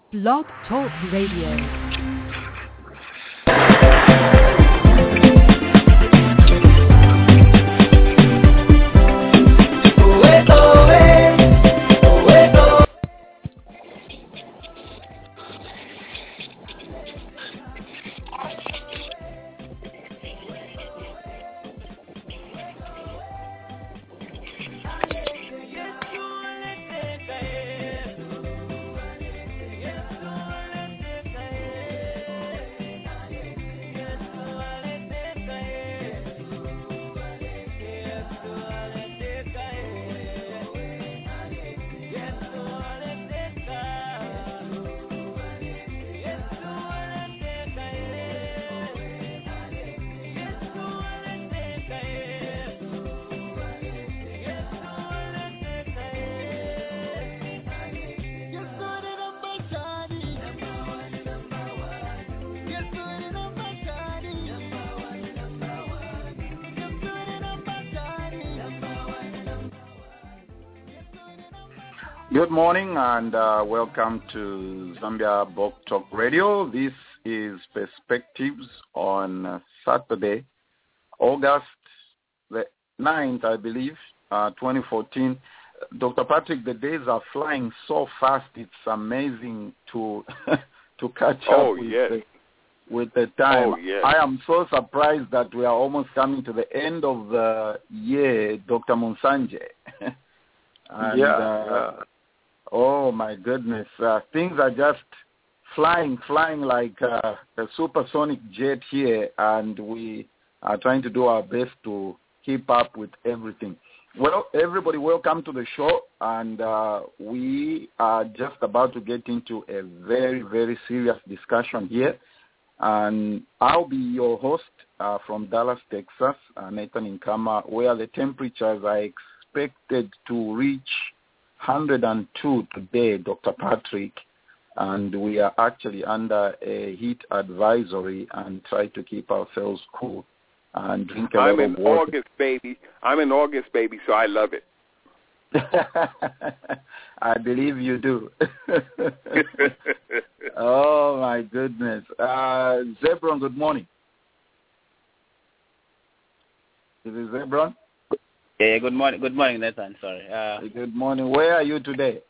Blog Talk Radio. Good morning and welcome to Zambia Blog Talk Radio. This is Perspectives on Saturday, August the 9th, I believe, 2014. Dr. Patrick, the days are flying so fast, it's amazing to to catch up with the time. Oh, yes. I am so surprised that we are almost coming to the end of the year, Dr. Monsanje. Oh, my goodness. Things are just flying like a supersonic jet here, and we are trying to do our best to keep up with everything. Well, everybody, welcome to the show, and we are just about to get into a very, very serious discussion here. And I'll be your host from Dallas, Texas, Nathan Nkama, where the temperatures are expected to reach 102 today, Dr. Patrick, and we are actually under a heat advisory and try to keep ourselves cool and drink a lot of water. I'm in August, baby, so I love it. I believe you do. Oh, my goodness. Zebron, good morning. Is it Zebron? Yeah, good morning. Good morning, Nathan. Sorry. Good morning. Where are you today?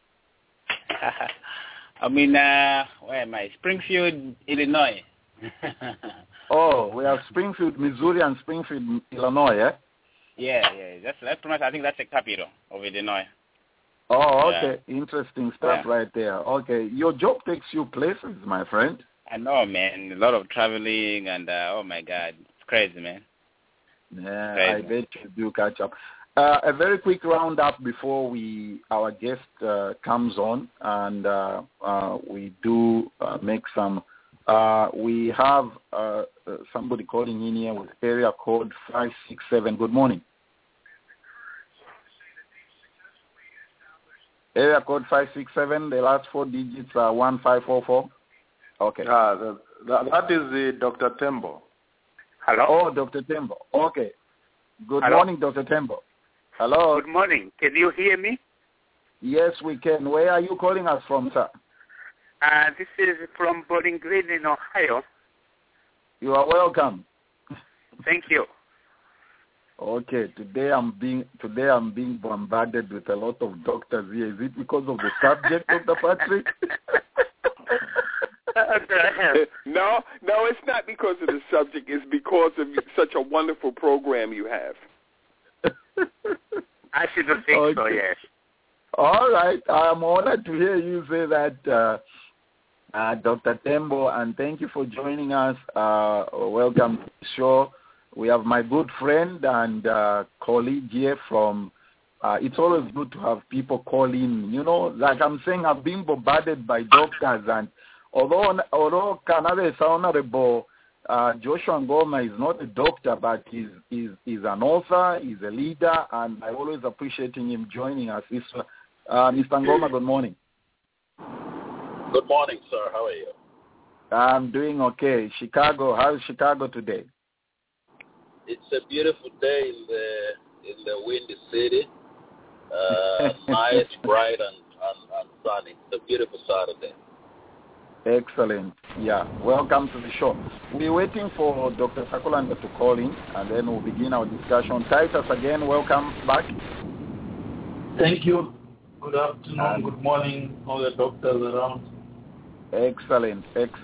I mean, where am I? Springfield, Illinois. Oh, we have Springfield, Missouri, and Springfield, Illinois, eh? Yeah. That's pretty much, I think that's the capital of Illinois. Oh, okay. Yeah. Interesting stuff right there. Okay. Your job takes you places, my friend. I know, man. A lot of traveling and, oh, my God. It's crazy, man. Yeah, crazy. I bet you do catch up. A very quick roundup before our guest comes on, and we do make some. We have somebody calling in here with area code 567. Good morning. Area code 567. The last four digits are 1544. Okay. That is Dr. Tembo. Hello. Oh, Dr. Tembo. Okay. Good morning, Dr. Tembo. Hello. Good morning. Can you hear me? Yes, we can. Where are you calling us from, sir? This is from Bowling Green in Ohio. You are welcome. Thank you. Okay. Today I'm being bombarded with a lot of doctors here. Is it because of the subject, Dr. Patrick? No, it's not because of the subject. It's because of such a wonderful program you have. I should think so, yes. All right. I'm honored to hear you say that, Dr. Tembo, and thank you for joining us. Welcome to the show. We have my good friend and colleague here from it's always good to have people call in. You know, like I'm saying, I've been bombarded by doctors, and although Canada's Honorable Joshua Ngoma is not a doctor, but he's an author, he's a leader, and I always appreciating him joining us. Mr. Ngoma, good morning. Good morning, sir. How are you? I'm doing okay. Chicago, how's Chicago today? It's a beautiful day in the windy city. Nice, bright, and sunny. It's a beautiful Saturday. Excellent. Yeah, welcome to the show. We're waiting for Dr. Sakulanda to call in, and then we'll begin our discussion. Titus, again, welcome back. Thank you. Good afternoon, good morning, all the doctors around. Excellent.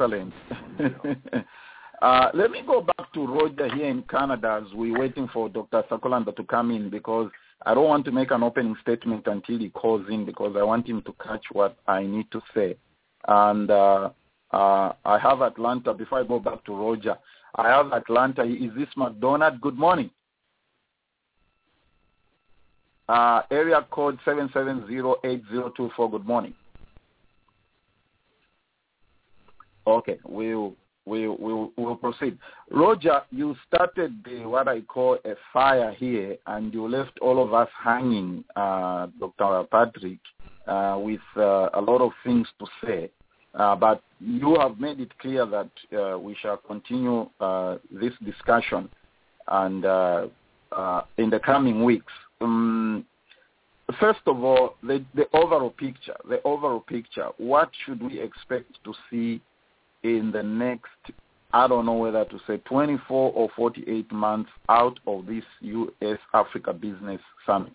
Let me go back to Roger here in Canada as we're waiting for Dr. Sakulanda to come in, because I don't want to make an opening statement until he calls in, because I want him to catch what I need to say. And I have Atlanta. Before I go back to Roger, I have Atlanta. Is this McDonald? Good morning. Area code 7708024. Good morning. Okay, we'll proceed. Roger, you started what I call a fire here, and you left all of us hanging, Dr. Patrick, with a lot of things to say. But you have made it clear that we shall continue this discussion and in the coming weeks. First of all, the overall picture. What should we expect to see in the next, I don't know whether to say 24 or 48 months out of this U.S.-Africa Business Summit?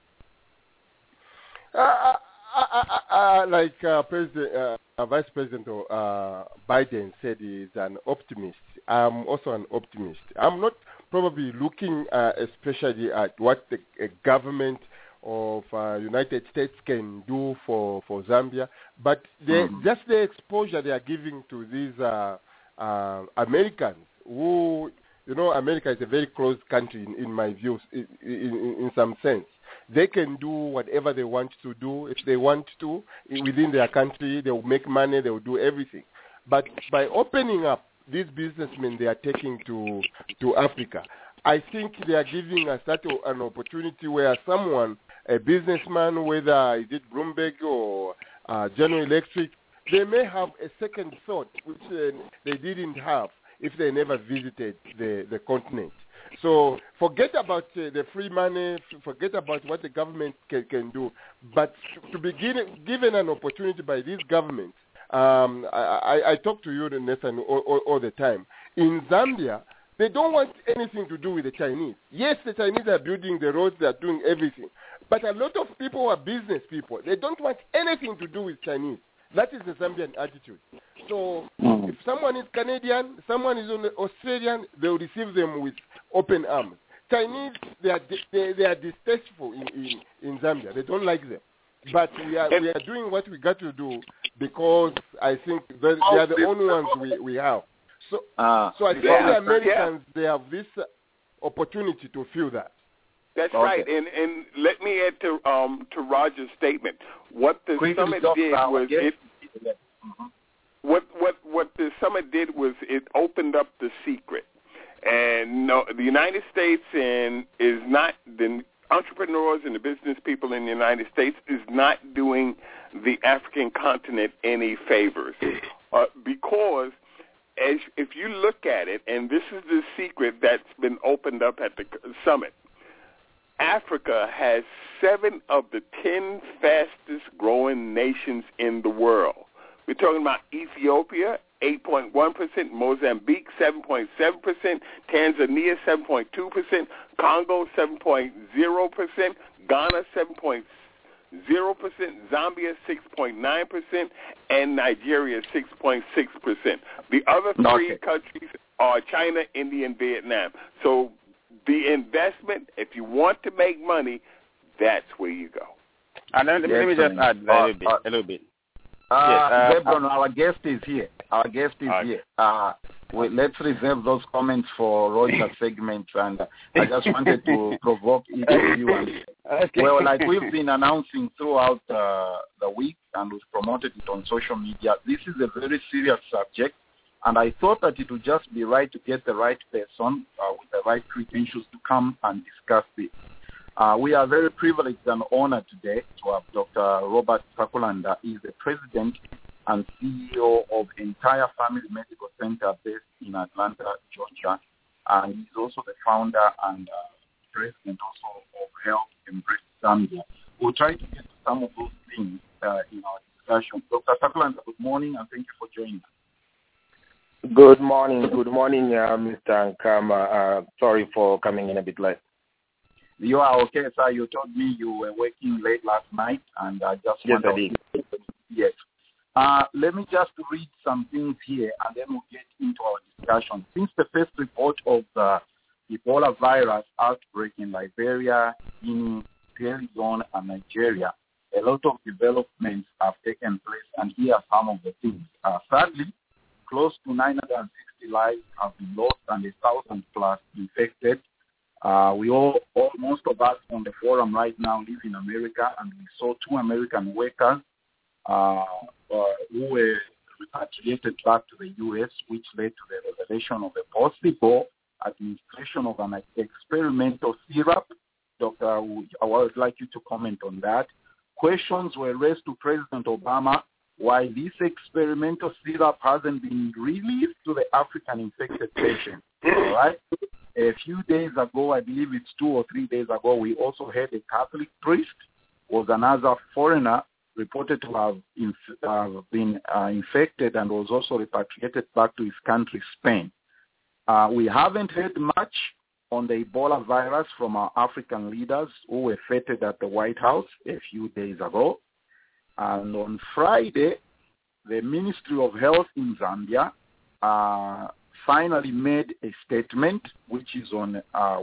Like Vice President Biden said, he's an optimist. I'm also an optimist. I'm not probably looking especially at what the government of United States can do for Zambia, but just the exposure they are giving to these Americans who, America is a very closed country in my views, in some sense. They can do whatever they want to do. If they want to, within their country, they will make money, they will do everything. But by opening up these businessmen they are taking to Africa, I think they are giving us an opportunity where someone, a businessman, whether is it Bloomberg or General Electric, they may have a second thought, which they didn't have if they never visited the continent. So forget about the free money, forget about what the government can do, but to be given an opportunity by these governments. I talk to you, Nathan, all the time. In Zambia, they don't want anything to do with the Chinese. Yes, the Chinese are building the roads, they are doing everything. But a lot of people are business people. They don't want anything to do with Chinese. That is the Zambian attitude. So if someone is Canadian, someone is Australian, they will receive them with open arms. Chinese, they are distasteful in Zambia. They don't like them. But we are doing what we got to do because I think they are the only ones we have. So I think the Americans, they have this opportunity to feel that. That's right, and let me add to Roger's statement. What the summit did was what the summit did was it opened up the secret, and the United States is not the entrepreneurs and the business people in the United States is not doing the African continent any favors because. If you look at it, and this is the secret that's been opened up at the summit, Africa has 7 of the 10 fastest growing nations in the world. We're talking about Ethiopia, 8.1%, Mozambique, 7.7%, Tanzania, 7.2%, Congo, 7.0%, Ghana, 7.0%, Zambia 6.9%, and Nigeria 6.6%. The other 3 countries are China, India, and Vietnam. So the investment, if you want to make money, that's where you go. Let me just add a little bit. Zebron, our guest is here. Here. Let's reserve those comments for Roger's segment, and I just wanted to provoke each of you. Well, like we've been announcing throughout the week, and we've promoted it on social media, this is a very serious subject, and I thought that it would just be right to get the right person with the right credentials to come and discuss this. We are very privileged and honored today to have Dr. Robert Sakulanda. He is the president and CEO of Entire Family Medical Center based in Atlanta, Georgia. And he's also the founder and president also of Health Embrace Zambia. We'll try to get to some of those things in our discussion. Dr. Sakulanda, good morning, and thank you for joining us. Good morning, Mr. Nkama. Sorry for coming in a bit late. You are okay, sir. You told me you were working late last night, and I just yes, I did. Yes. Let me just read some things here, and then we'll get into our discussion. Since the first report of the Ebola virus outbreak in Liberia, Guinea, Sierra Leone, and Nigeria, a lot of developments have taken place, and here are some of the things. Sadly, close to 960 lives have been lost and 1,000 plus infected. Most of us on the forum right now live in America, and we saw 2 American workers who were repatriated back to the U.S., which led to the revelation of a possible administration of an experimental syrup. Doctor, I would like you to comment on that. Questions were raised to President Obama why this experimental syrup hasn't been released to the African infected patients. All right? A few days ago, I believe it's 2 or 3 days ago, we also had a Catholic priest, was another foreigner, reported to have been infected and was also repatriated back to his country, Spain. We haven't heard much on the Ebola virus from our African leaders who were feted at the White House a few days ago. And on Friday, the Ministry of Health in Zambia finally made a statement, which is on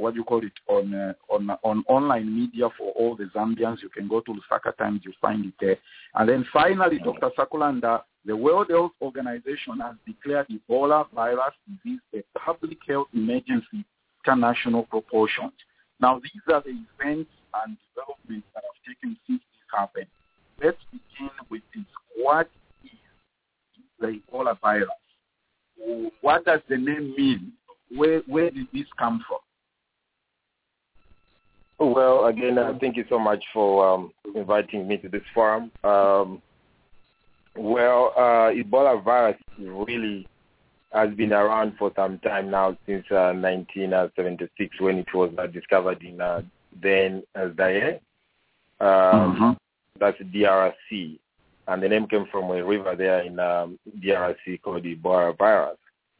on online media for all the Zambians. You can go to Lusaka Times, you find it there. And then finally, Dr. Sakulanda, the World Health Organization has declared Ebola virus disease a public health emergency international proportions. Now, these are the events and developments that have taken since this happened. Let's begin with this. What is the Ebola virus? What does the name mean? Where did this come from? Well, again, thank you so much for inviting me to this forum. Ebola virus really has been around for some time now, since 1976, when it was discovered in then Zaire. That's DRC. And the name came from a river there in DRC called the Ebola virus.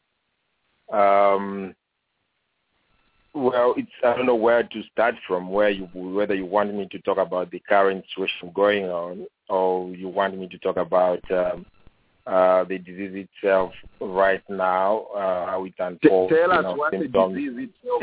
I don't know where to start from, whether you want me to talk about the current situation going on, or you want me to talk about the disease itself right now, how it unfolds. Tell us what symptoms. The disease itself.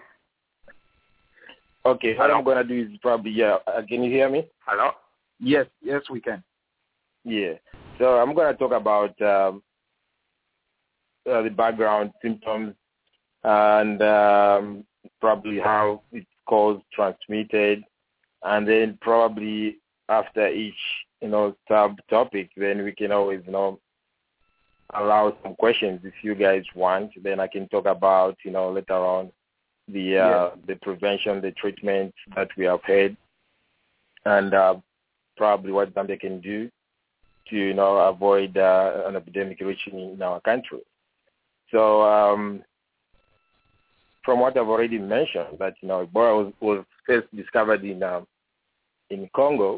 Okay, what I'm going to do is probably, can you hear me? Hello? Yes, we can. Yeah, so I'm going to talk about the background symptoms and probably how it's caused, transmitted, and then probably after each, sub-topic, then we can always, allow some questions if you guys want. Then I can talk about, later on the prevention, the treatment that we have had, and probably what Zambia can do to, avoid an epidemic reaching in our country. So from what I've already mentioned, that, Ebola was first discovered in Congo.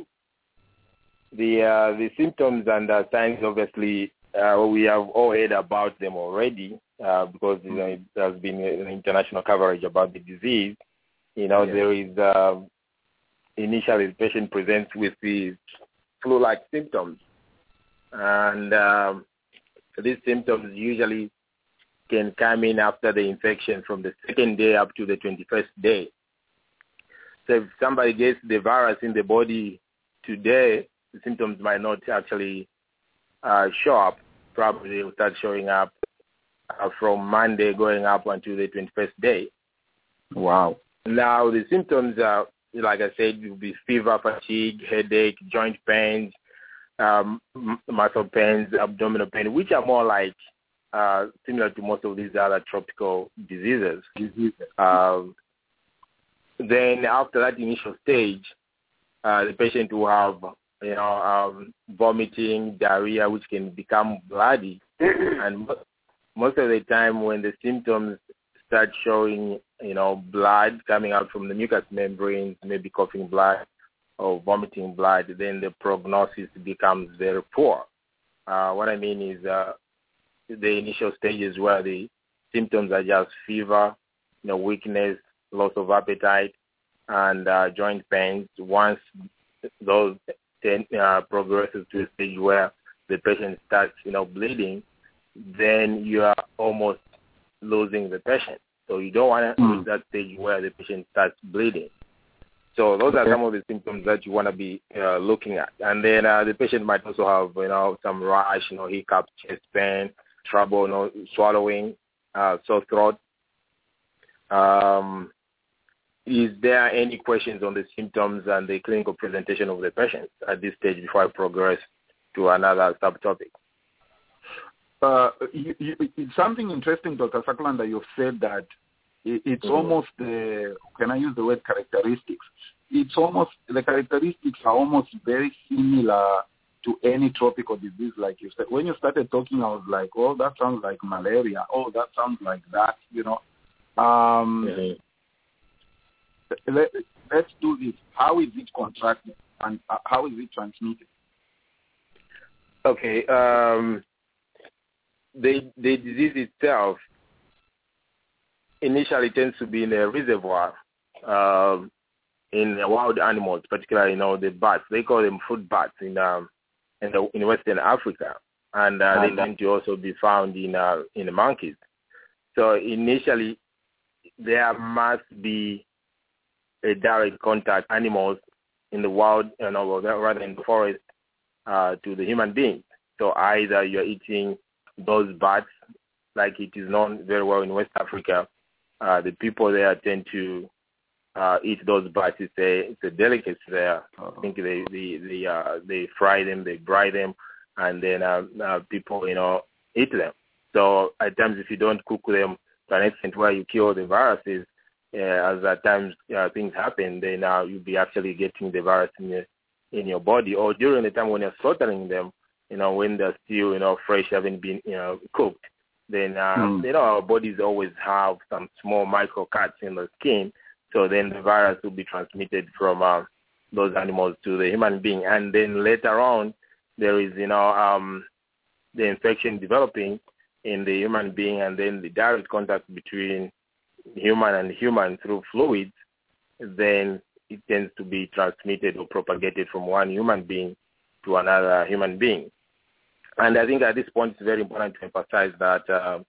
The symptoms and the signs, obviously, we have all heard about them already because, there's been international coverage about the disease. There is initially the patient presents with the flu-like symptoms. And these symptoms usually can come in after the infection from the second day up to the 21st day. So if somebody gets the virus in the body today, the symptoms might not actually show up. Probably they will start showing up from Monday going up until the 21st day. Wow. Now, the symptoms are, like I said, will be fever, fatigue, headache, joint pains, muscle pains, abdominal pain, which are more like similar to most of these other tropical diseases. Then after that initial stage, the patient will have, vomiting, diarrhea, which can become bloody. And most of the time when the symptoms start showing, blood coming out from the mucous membranes, maybe coughing blood or vomiting blood, then the prognosis becomes very poor. What I mean is the initial stages where the symptoms are just fever, weakness, loss of appetite, and joint pains. Once those progresses to a stage where the patient starts, bleeding, then you are almost losing the patient. So you don't want to reach that stage where the patient starts bleeding. So those are some of the symptoms that you want to be looking at. And then the patient might also have, some rash, hiccup, chest pain, trouble, swallowing, sore throat. Is there any questions on the symptoms and the clinical presentation of the patient at this stage before I progress to another subtopic? It's something interesting, Dr. Sakulanda, you've said that it's almost, can I use the word characteristics? It's almost, the characteristics are almost very similar to any tropical disease, like you said. When you started talking, I was like, oh, that sounds like malaria. Oh, that sounds like that, Let's do this. How is it contracted and how is it transmitted? Okay. The disease itself initially tends to be in a reservoir in wild animals, particularly the bats. They call them fruit bats in Western Africa, and they tend to also be found in the monkeys. So initially, there must be a direct contact animals in the wild, rather in the forest, to the human beings. So either you're eating those bats, like it is known very well in West Africa. The people there tend to eat those bats. It's a delicacy there. I think they fry them, they fry them, and then people eat them. So at times, if you don't cook them to an extent where you kill the viruses, as at times things happen, then you'll be actually getting the virus in your body. Or during the time when you're slaughtering them, when they're still fresh, haven't been cooked, then our bodies always have some small micro cuts in the skin. So then the virus will be transmitted from those animals to the human being, and then later on there is the infection developing in the human being, and then the direct contact between human and human through fluids, then it tends to be transmitted or propagated from one human being to another human being. And I think at this point it's very important to emphasize that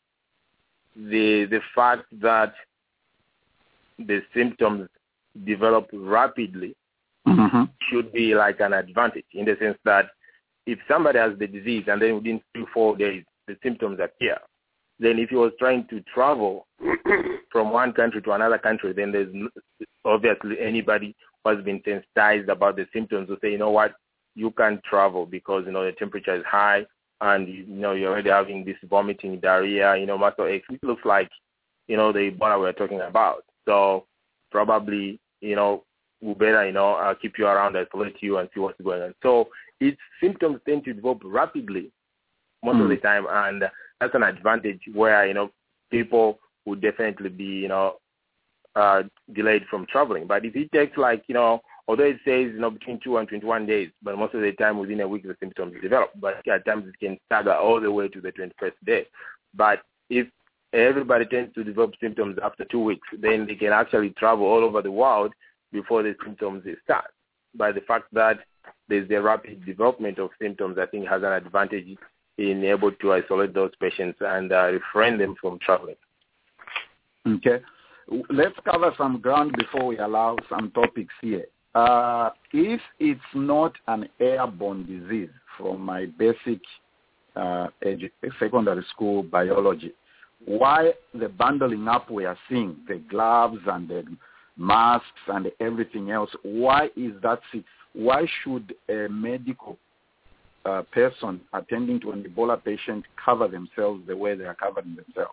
the fact that the symptoms develop rapidly should be like an advantage, in the sense that if somebody has the disease and then within 3-4 days the symptoms appear, then if he was trying to travel from one country to another country, then there's obviously anybody who has been sensitized about the symptoms will say, you know what, you can't travel because, the temperature is high and, you're already having this vomiting, diarrhea, muscle aches. It looks like, the Ebola we're talking about. So probably, we better, keep you around, isolate you and see what's going on. So its symptoms tend to develop rapidly most of the time, and that's an advantage where, people would definitely be, delayed from traveling. But if it takes although it says, between 2 and 21 days, but most of the time within a week the symptoms develop. But at times it can stagger all the way to the 21st day. But if everybody tends to develop symptoms after 2 weeks, then they can actually travel all over the world before the symptoms start. But the fact that there's the rapid development of symptoms, I think, has an advantage in able to isolate those patients and refrain them from traveling. Okay. Let's cover some ground before we allow some topics here. If it's not an airborne disease, from my basic secondary school biology, why the bundling up we are seeing, the gloves and the masks and everything else, why is that? Why should a medical person attending to an Ebola patient cover themselves the way they are covering themselves?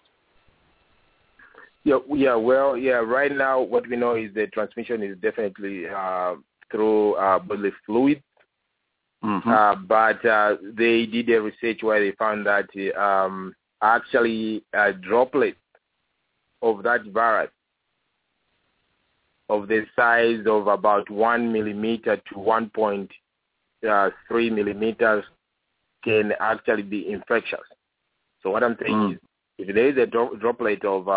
Right now what we know is the transmission is definitely through bodily fluids. But they did a research where they found that actually droplets of that virus of the size of about 1 millimeter to 1.3 millimeters can actually be infectious. So what I'm saying is, if there is a droplet of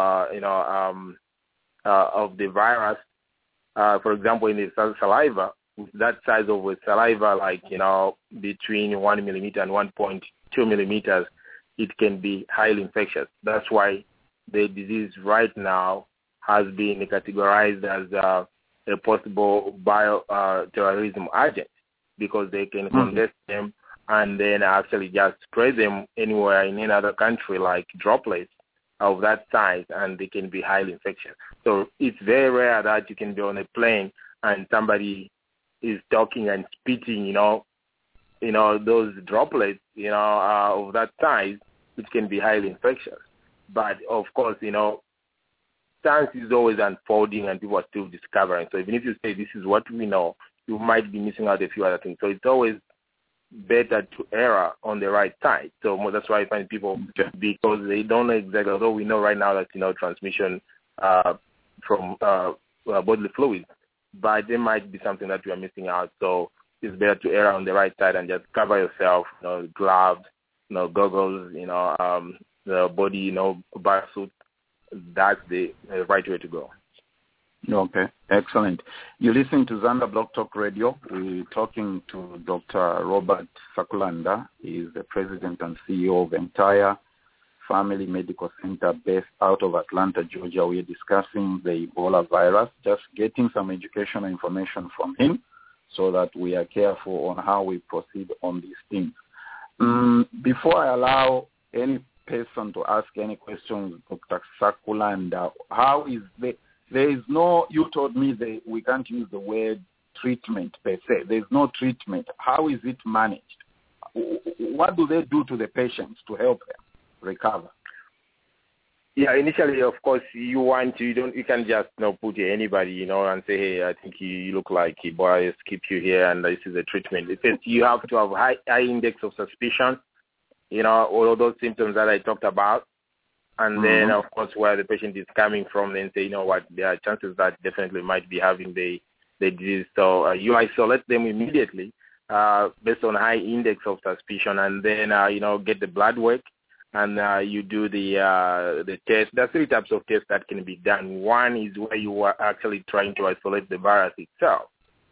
of the virus, for example, in the saliva, with that size of a saliva, like between 1 millimeter and 1.2 millimeters, it can be highly infectious. That's why the disease right now has been categorized as a possible bioterrorism agent, because they can condense them and then actually just spread them anywhere in any other country, like droplets of that size, and they can be highly infectious. So it's very rare that you can be on a plane and somebody is talking and spitting, those droplets, of that size, which can be highly infectious. But of course, science is always unfolding and people are still discovering. So even if you say this is what we know, you might be missing out a few other things. So it's always better to err on the right side. So that's why I find people, because they don't know exactly, although we know right now that, transmission from bodily fluids, but there might be something that you are missing out. So it's better to err on the right side and just cover yourself, gloves, goggles, the body, biosuit. That's the right way to go. Okay, excellent. You're listening to Zanda Blog Talk Radio. We're talking to Dr. Robert Sakulanda. He is the president and CEO of Entire Family Medical Center based out of Atlanta, Georgia. We are discussing the Ebola virus, just getting some educational information from him so that we are careful on how we proceed on these things. Before I allow any person to ask any questions, Dr. Sakulanda, how is there is no, you told me that we can't use the word treatment per se. There's no treatment. How is it managed? What do they do to the patients to help them recover? Yeah, initially, of course, you can just put anybody, and say, hey, I think you look like Ebola, let's keep you here, and this is a treatment. It says you have to have high index of suspicion, all of those symptoms that I talked about. And then, of course, where the patient is coming from, then say, what, there are chances that definitely might be having the disease. So you isolate them immediately based on high index of suspicion, and then, get the blood work, and you do the test. There are 3 types of tests that can be done. One is where you are actually trying to isolate the virus itself.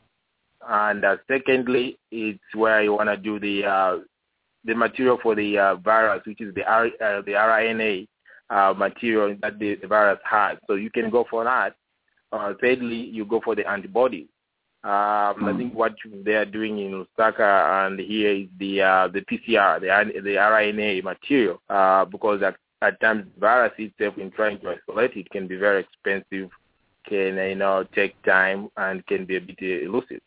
And secondly, it's where you want to do the material for the virus, which is the RNA material that the virus has. So you can go for that. Thirdly, you go for the antibodies. I think what they are doing in Osaka and here is the PCR, the RNA material, because at times the virus itself, in trying to isolate it, can be very expensive, can take time, and can be a bit elusive.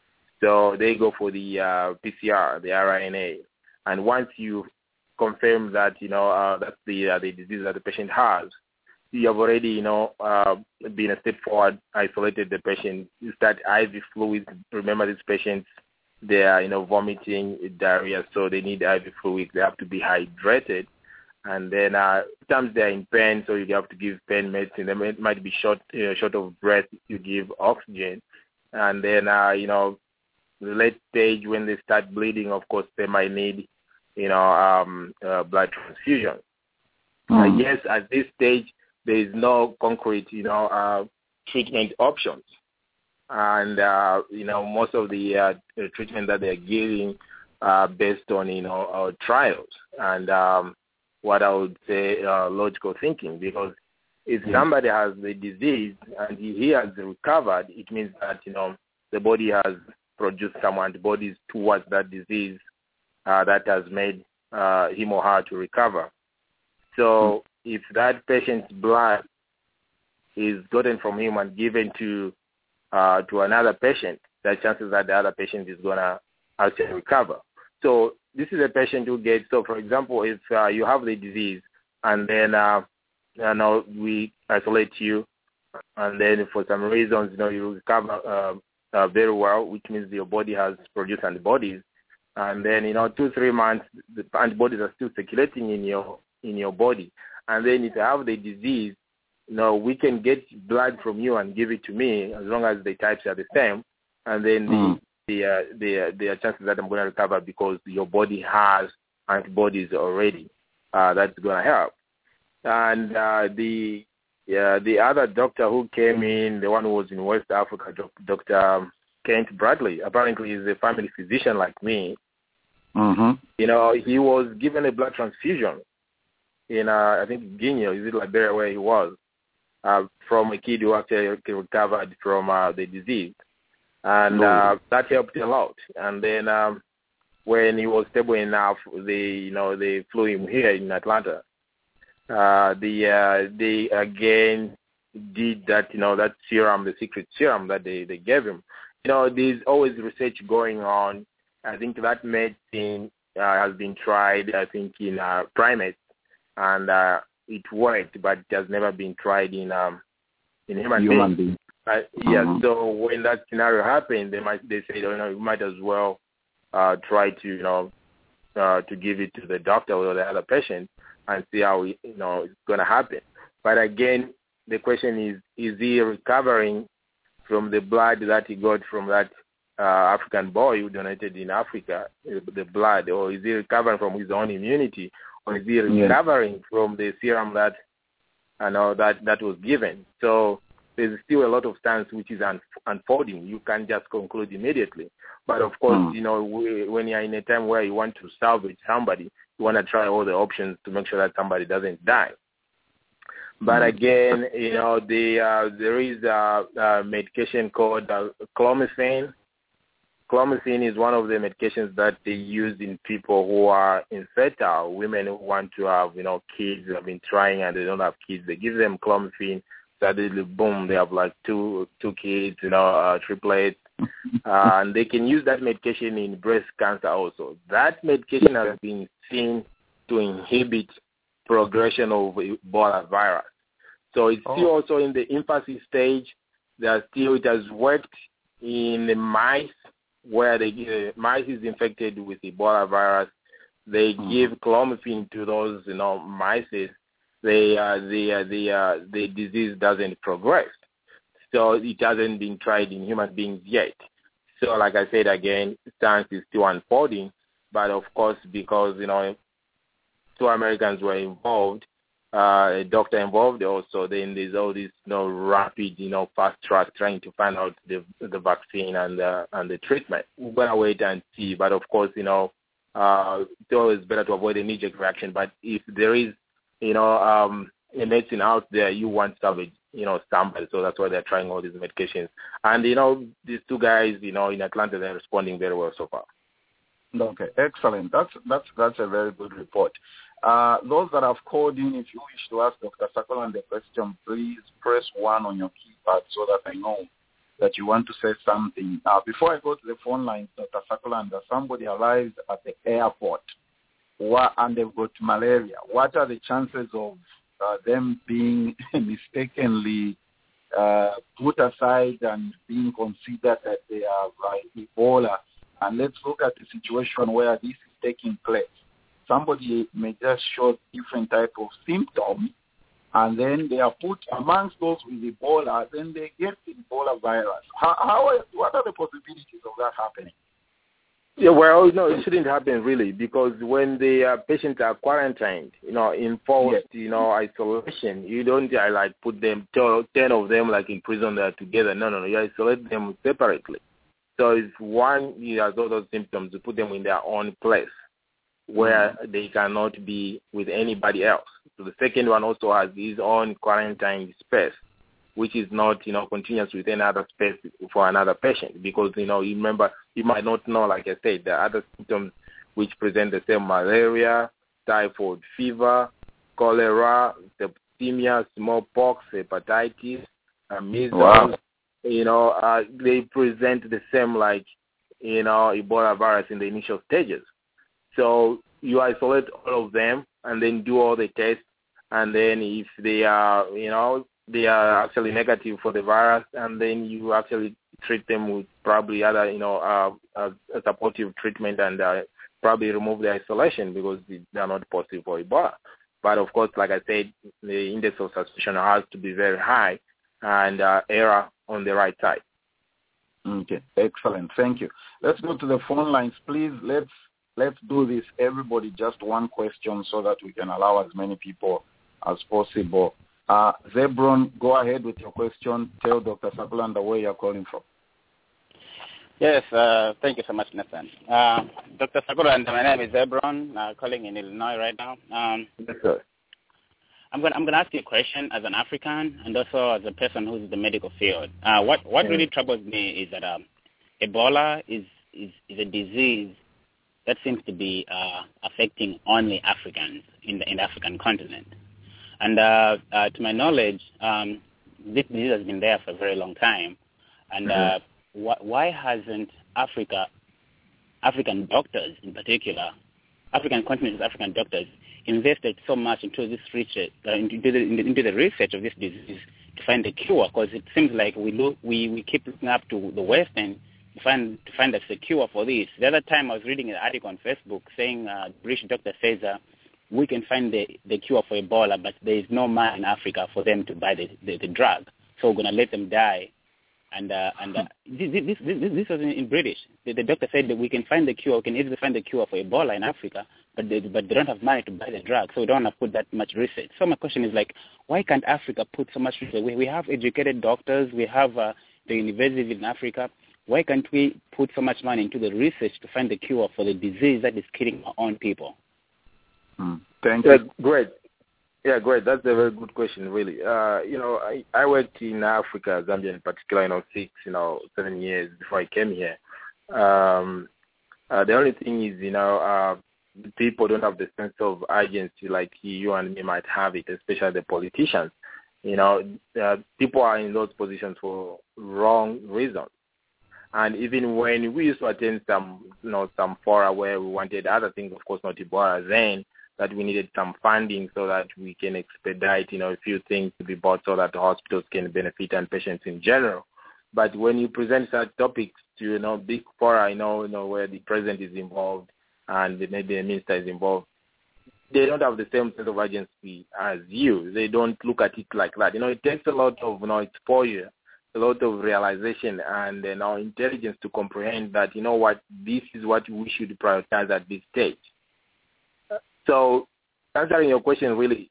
So they go for the PCR, the RNA, and once you confirm that that's the disease that the patient has, you have already been a step forward, isolated the patient. You start IV fluids. Remember, these patients, they are vomiting, diarrhea, so they need IV fluids. They have to be hydrated, and then sometimes they are in pain, so you have to give pain medicine. They might be short of breath. You give oxygen, and then the late stage when they start bleeding, of course, they might need blood transfusion. Yes, at this stage, there is no concrete, treatment options. And, most of the treatment that they're giving are based on, trials and what I would say logical thinking. Because if somebody has the disease and he has recovered, it means that, the body has produced some antibodies towards that disease that has made him or her to recover. So if that patient's blood is gotten from him and given to another patient, there are chances that the other patient is going to actually recover. So this is a patient who gets, so for example, if you have the disease and then we isolate you, and then for some reasons, you recover very well, which means your body has produced antibodies. And then, 2-3 months, the antibodies are still circulating in your body. And then if you have the disease, we can get blood from you and give it to me as long as the types are the same. And then there are chances that I'm going to recover because your body has antibodies already. That's going to help. And the other doctor who came in, the one who was in West Africa, Dr. Kent Bradley, apparently is a family physician like me. Mm-hmm. He was given a blood transfusion in, I think, Guinea, or is it Liberia, where he was, from a kid who actually recovered from the disease. And that helped a lot. And then when he was stable enough, they flew him here in Atlanta. They again did that, that serum, the secret serum that they gave him. There's always research going on. I think that medicine has been tried, I think, in primates, and it worked, but it has never been tried in human beings. Yes. So when that scenario happened, they said, you might as well try to give it to the doctor or the other patient and see how it's going to happen. But again, the question is he recovering from the blood that he got from that African boy who donated in Africa, the blood, or is he recovering from his own immunity, or is he recovering from the serum that was given? So there's still a lot of science which is unfolding. You can't just conclude immediately. But of course, when you're in a time where you want to salvage somebody, you want to try all the options to make sure that somebody doesn't die. But again, there is a medication called clomiphene. Clomiphene is one of the medications that they use in people who are infertile, women who want to have, kids, have been trying and they don't have kids. They give them clomiphene, suddenly, boom, they have like two kids, triplets. And they can use that medication in breast cancer also. That medication has been seen to inhibit progression of Ebola virus. So it's still also in the infancy stage. It has worked in the mice where the mice is infected with Ebola virus. They give clomiphene to those mice. The disease doesn't progress. So it hasn't been tried in human beings yet. So like I said again, science is still unfolding. But of course, because, 2 Americans were involved, a doctor involved also, then there's all this, rapid, fast track trying to find out the vaccine and the treatment. We're going to wait and see. But of course, it's always better to avoid a knee-jerk reaction. But if there is, a medicine out there, you want to salvage, somebody. So that's why they're trying all these medications. And, these 2 guys, in Atlanta, they're responding very well so far. Okay, excellent. That's a very good report. Those that have called in, if you wish to ask Dr. Sakolan the question, please press 1 on your keypad so that I know that you want to say something. Before I go to the phone line, Dr. Sakolan, somebody arrives at the airport and they've got malaria. What are the chances of them being mistakenly put aside and being considered that they have Ebola? And let's look at the situation where this is taking place. Somebody may just show different type of symptoms, and then they are put amongst those with Ebola, then they get the Ebola virus. What are the possibilities of that happening? Yeah, well, no, it shouldn't happen really, because when the patients are quarantined, enforced, isolation, you don't put them 10 of them like in prison they are together. No, you isolate them separately. So if one has all those symptoms, you put them in their own place where they cannot be with anybody else. So the second one also has his own quarantine space, which is not, continuous with any other space for another patient. Because, remember, you might not know, like I said, the other symptoms which present the same: malaria, typhoid fever, cholera, septicemia, smallpox, hepatitis, measles. Wow. They present the same Ebola virus in the initial stages. So you isolate all of them and then do all the tests, and then if they are, they are actually negative for the virus, and then you actually treat them with probably other, a supportive treatment, and probably remove the isolation because they are not positive for Ebola. But of course, like I said, the index of suspicion has to be very high and error on the right side. Okay, excellent. Thank you. Let's go to the phone lines, please. Let's do this. Everybody, just one question so that we can allow as many people as possible. Zebron, go ahead with your question. Tell Dr. Sakulanda where you're calling from. Yes, thank you so much, Nathan. Dr. Sakulanda, my name is Zebron, calling in Illinois right now. Yes, sir. I'm going to ask you a question as an African and also as a person who's in the medical field. What really troubles me is that Ebola is a disease that seems to be affecting only Africans in the African continent. And to my knowledge, this disease has been there for a very long time. And why hasn't African doctors in particular, African continent's African doctors, invested so much into this research, into the research of this disease to find a cure? Because it seems like we keep looking up to the West and to find a cure for this. The other time I was reading an article on Facebook saying the British doctor says we can find the cure for Ebola, but there is no money in Africa for them to buy the drug, so we're going to let them die. And this was in British. The doctor said that we can find the cure, we can easily find the cure for Ebola in Africa, but they don't have money to buy the drug, so we don't have to put that much research. So my question is why can't Africa put so much research? We have educated doctors, we have the universities in Africa. Why can't we put so much money into the research to find the cure for the disease that is killing our own people? Thank you. Great. Yeah, great. That's a very good question, really. I worked in Africa, Zambia in particular, 7 years before I came here. The only thing is, people don't have the sense of urgency like you and me might have it, especially the politicians. People are in those positions for wrong reasons. And even when we used to attend some fora where we wanted other things, of course not Ebola then, that we needed some funding so that we can expedite, a few things to be bought so that the hospitals can benefit and patients in general. But when you present such topics to, big fora, where the president is involved and maybe the minister is involved, they don't have the same sense of urgency as you. They don't look at it like that. It takes a lot of, exposure, a lot of realization and intelligence to comprehend that, this is what we should prioritize at this stage. So answering your question, really,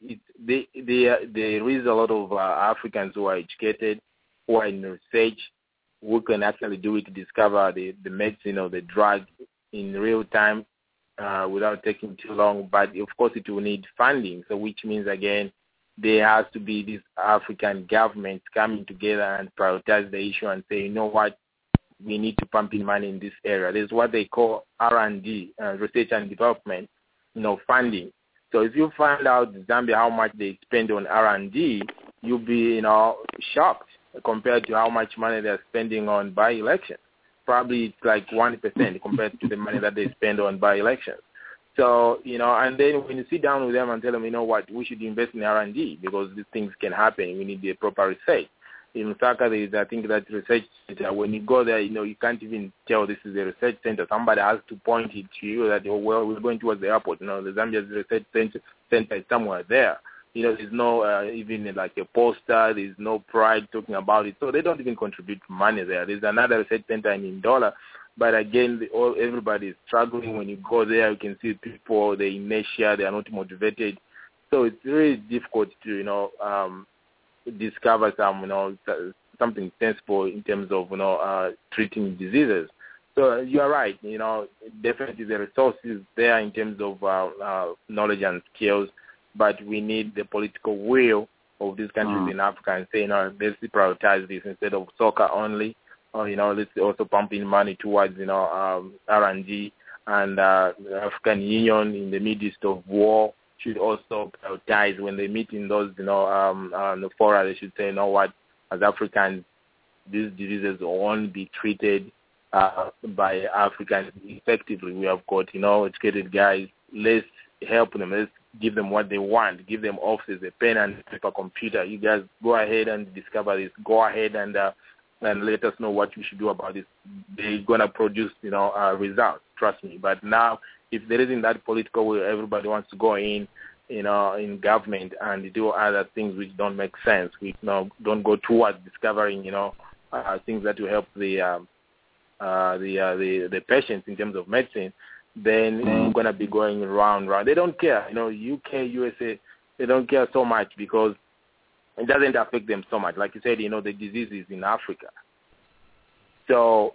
there is a lot of Africans who are educated, who are in research, who can actually do it to discover the medicine or the drug in real time without taking too long. But, of course, it will need funding, so which means, again, there has to be these African governments coming together and prioritize the issue and say, we need to pump in money in this area. There's what they call R&D, research and development, funding. So if you find out Zambia how much they spend on R&D, you'll be, shocked compared to how much money they're spending on by-elections. Probably it's like 1% compared to the money that they spend on by-elections. So, and then when you sit down with them and tell them, we should invest in R&D because these things can happen. We need the proper research. In Lusaka, there is, I think, that research center. When you go there, you can't even tell this is a research center. Somebody has to point it to you that, we're going towards the airport. The Zambia's research center is somewhere there. There's no even like a poster. There's no pride talking about it. So they don't even contribute money there. There's another research center in Ndola. But again, everybody is struggling. When you go there, you can see people, they're inertia, they are not motivated. So it's really difficult to, discover something sensible in terms of, treating diseases. So you are right, definitely the resources there in terms of knowledge and skills, but we need the political will of these countries in Africa and say, let's prioritize this instead of soccer only. Or, let's also pump in money towards, R&D and the African Union in the midst of war should also prioritize when they meet in those, the fora. They should say, as Africans, these diseases won't be treated by Africans effectively. We have got, educated guys. Let's help them. Let's give them what they want. Give them offices, a pen and paper computer. You guys go ahead and discover this. Go ahead and let us know what you should do about this. They're going to produce, results, trust me. But now, if there isn't that political will, everybody wants to go in government and do other things which don't make sense. We don't go towards discovering, things that will help the the patients in terms of medicine, then it's going to be going round. They don't care. UK, USA, they don't care so much because it doesn't affect them so much. Like you said, the disease is in Africa. So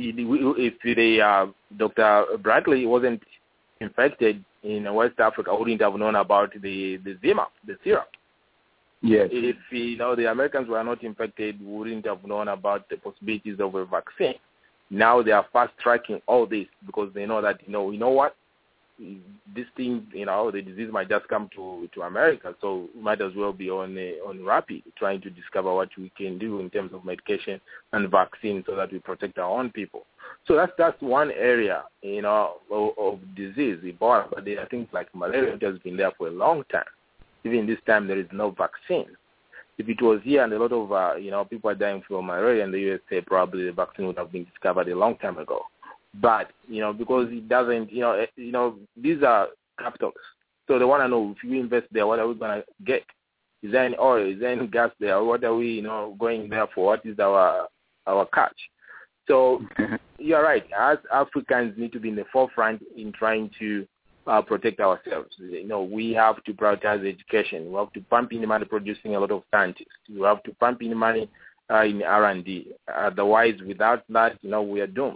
if Dr. Bradley wasn't infected in West Africa, wouldn't have known about the Zima, the syrup. Yes. If the Americans were not infected, wouldn't have known about the possibilities of a vaccine. Now they are fast tracking all this because they know that you know what, this thing, the disease might just come to America, so we might as well be on rapid trying to discover what we can do in terms of medication and vaccine so that we protect our own people. So that's one area of disease, Ebola. But I think like malaria has been there for a long time. Even this time there is no vaccine. If it was here and a lot of people are dying from malaria in the USA, probably the vaccine would have been discovered a long time ago. But because it doesn't, these are capitals, so they want to know, if you invest there, what are we going to get? Is there any oil? Is there any gas there? What are we going there for? What is our catch? So you're right. As Africans need to be in the forefront in trying to protect ourselves. We have to prioritize education. We have to pump in money producing a lot of scientists. We have to pump in money in R&D. Otherwise, without that, we are doomed.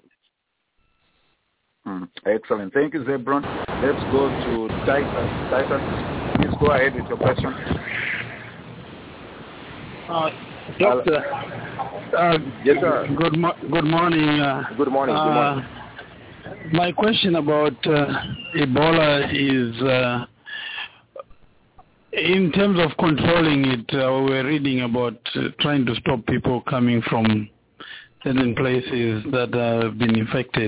Excellent. Thank you, Zebron. Let's go to Titus. Titus, please go ahead with your question. Doctor. Yes, sir. Good morning. Good morning. My question about Ebola is, in terms of controlling it, we're reading about trying to stop people coming from certain places that have been infected.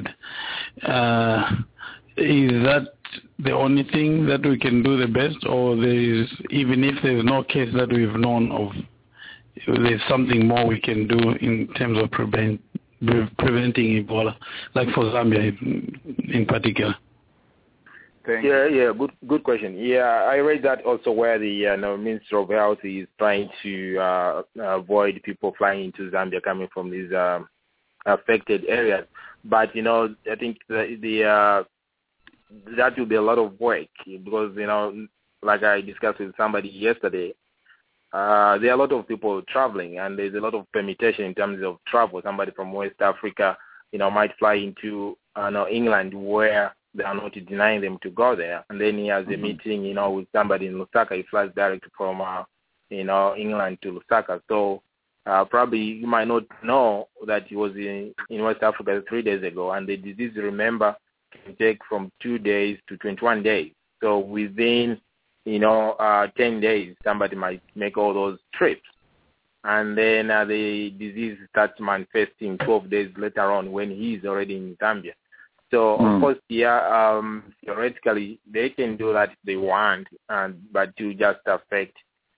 Is that the only thing that we can do the best, or even if there's no case that we've known of, there's something more we can do in terms of preventing Ebola, like for Zambia in particular? Yeah, good question. Yeah, I read that also where the Minister of Health is trying to avoid people flying into Zambia coming from these affected areas. But I think that will be a lot of work because like I discussed with somebody yesterday, there are a lot of people traveling, and there's a lot of permutation in terms of travel. Somebody from West Africa, might fly into England, where they are not denying them to go there, and then he has a meeting, with somebody in Lusaka. He flies direct from, England to Lusaka. So probably you might not know that he was in West Africa 3 days ago, and the disease, remember, can take from 2 days to 21 days. So within 10 days, somebody might make all those trips. And then the disease starts manifesting 12 days later on when he's already in Zambia. So, of course, theoretically, they can do that if they want, but to just affect,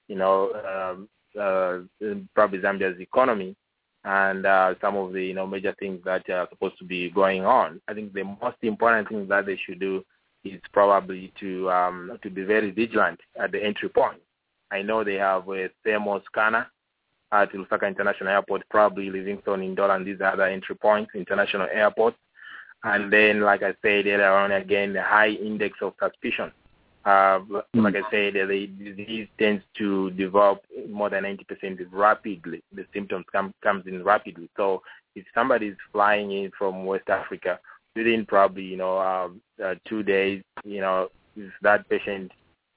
probably Zambia's economy and some of the, major things that are supposed to be going on. I think the most important thing that they should do is probably to be very vigilant at the entry point. I know they have a thermal scanner at Lusaka International Airport, probably Livingstone, Ndola, and these other entry points, international airports. And then, like I said earlier on, again, the high index of suspicion. Like I said, the disease tends to develop more than 90% rapidly. The symptoms comes in rapidly. So if somebody is flying in from West Africa, within probably 2 days, if that patient,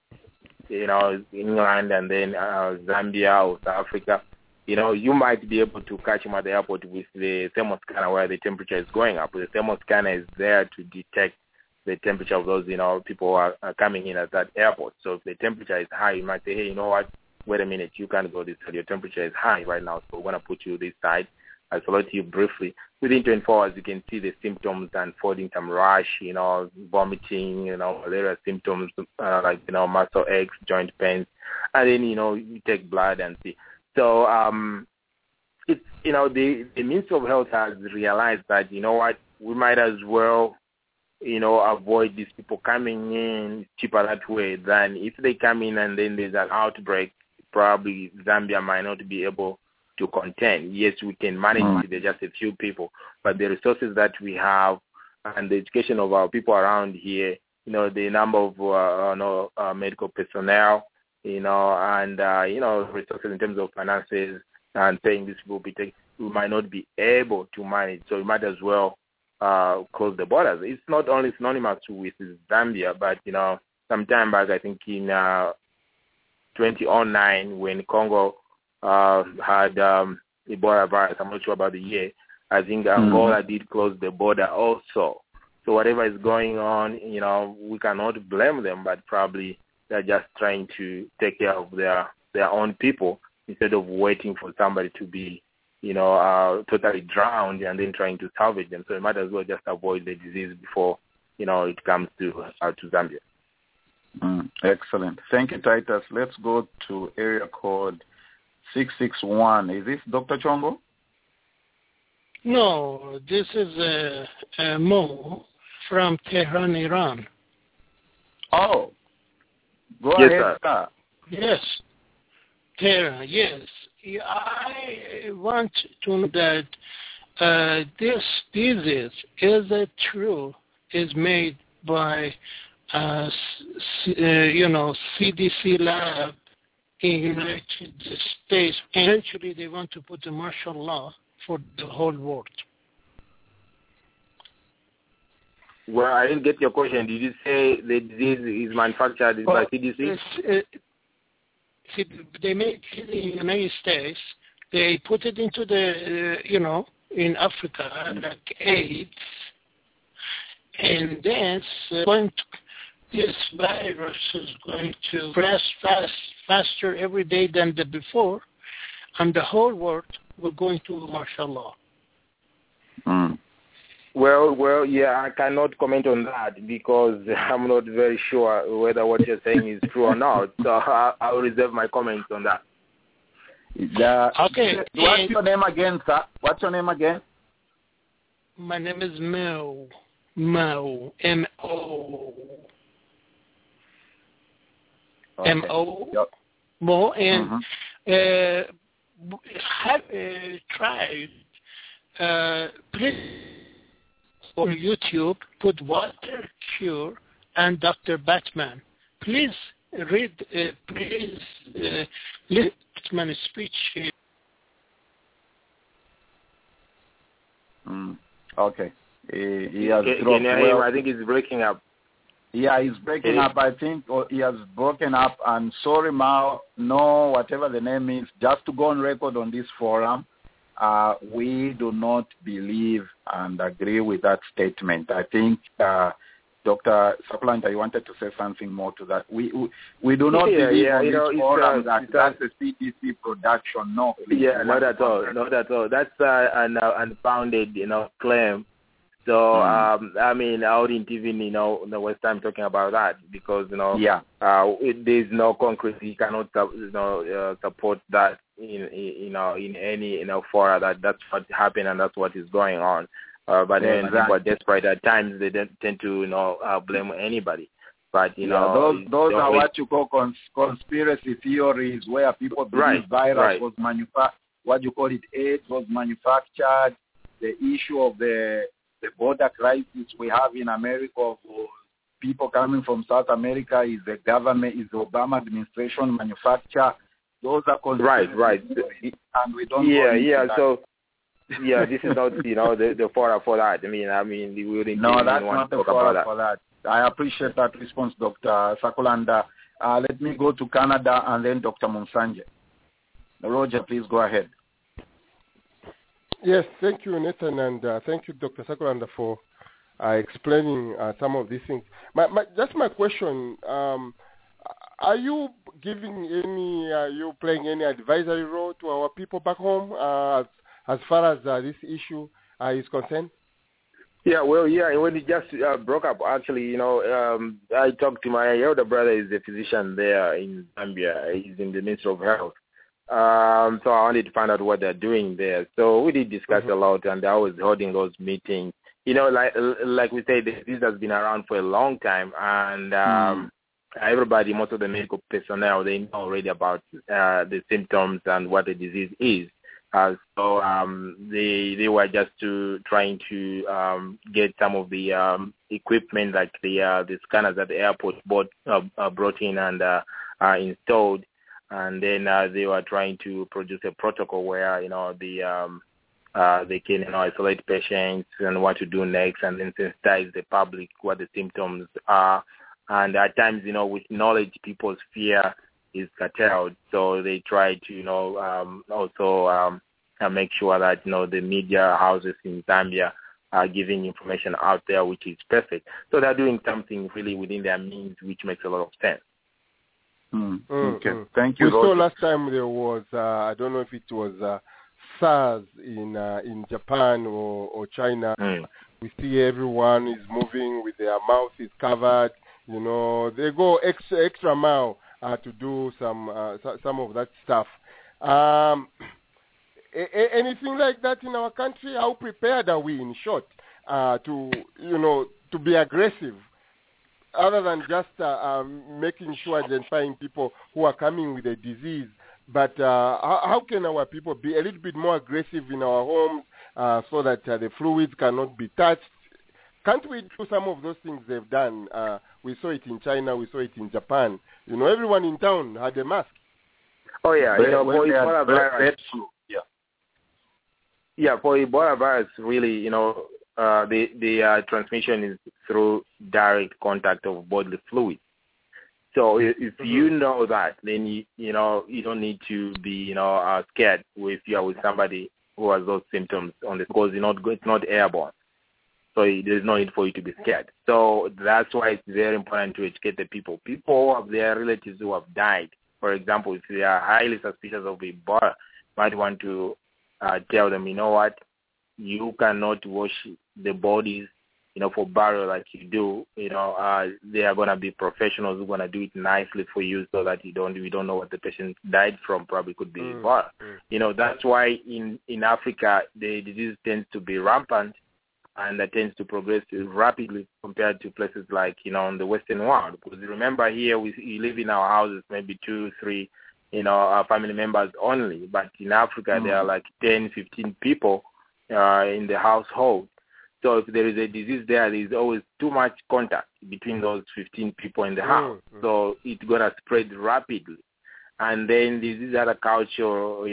England and then Zambia or South Africa, you might be able to catch him at the airport with the thermal scanner where the temperature is going up. The thermal scanner is there to detect the temperature of those, people who are coming in at that airport. So if the temperature is high, you might say, hey, you know what, wait a minute, you can't go this side. Your temperature is high right now, so we're going to put you this side. Isolate you briefly. Within 24 hours, you can see the symptoms unfolding, some rash, vomiting, malaria symptoms like, muscle aches, joint pains. And then, you take blood and see. So, it's, the Ministry of Health has realized that, we might as well, avoid these people coming in cheaper that way than if they come in and then there's an outbreak, probably Zambia might not be able to contain. Yes, we can manage with just a few people, but the resources that we have and the education of our people around here, the number of medical personnel, and resources in terms of finances and paying these people, we might not be able to manage. So we might as well close the borders. It's not only synonymous with Zambia, but some time back, I think in 2009, when Congo had Ebola virus, I'm not sure about the year, I think Angola did close the border also. So whatever is going on, we cannot blame them, but probably they're just trying to take care of their own people instead of waiting for somebody to be, totally drowned and then trying to salvage them. So we might as well just avoid the disease before, it comes to Zambia. Excellent. Thank you, Titus. Let's go to area code 661. Is this Dr. Chongo? No, this is Mo from Tehran, Iran. Oh, go ahead, sir. Yes, Tehran, yes. I want to know that this disease, is it true, is made by, CDC lab in United States. Eventually, they want to put a martial law for the whole world. Well, I didn't get your question. Did you say the disease is manufactured by CDC? They make it in the United States. They put it into the, in Africa, like AIDS. And then this virus is going to spread faster every day than the before, and the whole world will go into martial law. Well, yeah, I cannot comment on that because I'm not very sure whether what you're saying is true or not. So I'll reserve my comments on that. Okay. What's your name again, sir? What's your name again? My name is Mo. Mo. M-O. Okay. M-O. Yep. Mo. And have tried, please, on YouTube, put Water Cure and Dr. Batman. Please read, listen to my speech here. Okay. He has dropped. I think he's breaking up. Yeah, he's breaking up. I think he has broken up. And sorry, Mao, no, whatever the name is, just to go on record on this forum, we do not believe and agree with that statement. I think Dr. Sakulanda, you wanted to say something more to that. We do not believe on this forum that that's a CDC production. No. Yeah, not at all. Not at all. That's an unfounded, claim. So, I wouldn't even, waste time talking about that because, there's no concrete. You cannot, support that in any, fora that's what happened and that's what is going on. But then people are desperate at times. They don't tend to, blame anybody. But, those are what you call conspiracy theories where people believe virus was manufactured, what you call it, AIDS was manufactured, the issue of the border crisis we have in America for people coming from South America is the government, is the Obama administration manufacture. Those are conspiracy theories, and we don't So, this is not, the fora for that. We wouldn't that's not the fora for that. I appreciate that response, Dr. Sakulanda. Let me go to Canada and then Dr. Monsanje. Roger, please go ahead. Yes, thank you, Nathan, and thank you, Dr. Sakulanda, for explaining some of these things. My question, are you giving you playing any advisory role to our people back home as far as this issue is concerned? Yeah, when it just broke up, actually, I talked to my elder brother, is a physician there in Zambia. He's in the Ministry of Health. So I wanted to find out what they're doing there. So we did discuss a lot, and I was holding those meetings. Like we said, this has been around for a long time, and everybody, most of the medical personnel, they know already about the symptoms and what the disease is. So they were just trying to get some of the equipment, like the scanners at the airport brought in and installed, and then they were trying to produce a protocol where they can isolate patients and what to do next, and then sensitize the public what the symptoms are. And at times, with knowledge, people's fear is curtailed. So they try to, also make sure that, the media houses in Zambia are giving information out there, which is perfect. So they're doing something really within their means, which makes a lot of sense. Okay. Thank you. We saw last time there was, I don't know if it was SARS in Japan or China. We see everyone is moving with their mouth is covered. They go extra mile to do some of that stuff. Anything like that in our country? How prepared are we, in short, to be aggressive, other than just making sure identifying people who are coming with a disease? But how can our people be a little bit more aggressive in our homes so that the fluids cannot be touched? Can't we do some of those things they've done? We saw it in China. We saw it in Japan. Everyone in town had a mask. Oh, yeah. For Ebola virus, for Ebola virus, really, the transmission is through direct contact of bodily fluids. So if you know that, then you don't need to be scared if you are with somebody who has those symptoms because it's not airborne. So there's no need for you to be scared. So that's why it's very important to educate the people. People who have their relatives who have died, for example, if they are highly suspicious of Ebola, might want to tell them, you cannot wash the bodies, for burial like you do. They are going to be professionals who are going to do it nicely for you so that we don't know what the patient died from. Probably could be Ebola. That's why in Africa, the disease tends to be rampant and that tends to progress rapidly compared to places like, in the Western world. Because remember here, we live in our houses, maybe 2, 3, our family members only. But in Africa, there are like 10, 15 people in the household. So if there is a disease there is always too much contact between those 15 people in the house. So it's going to spread rapidly. And then these other cultural,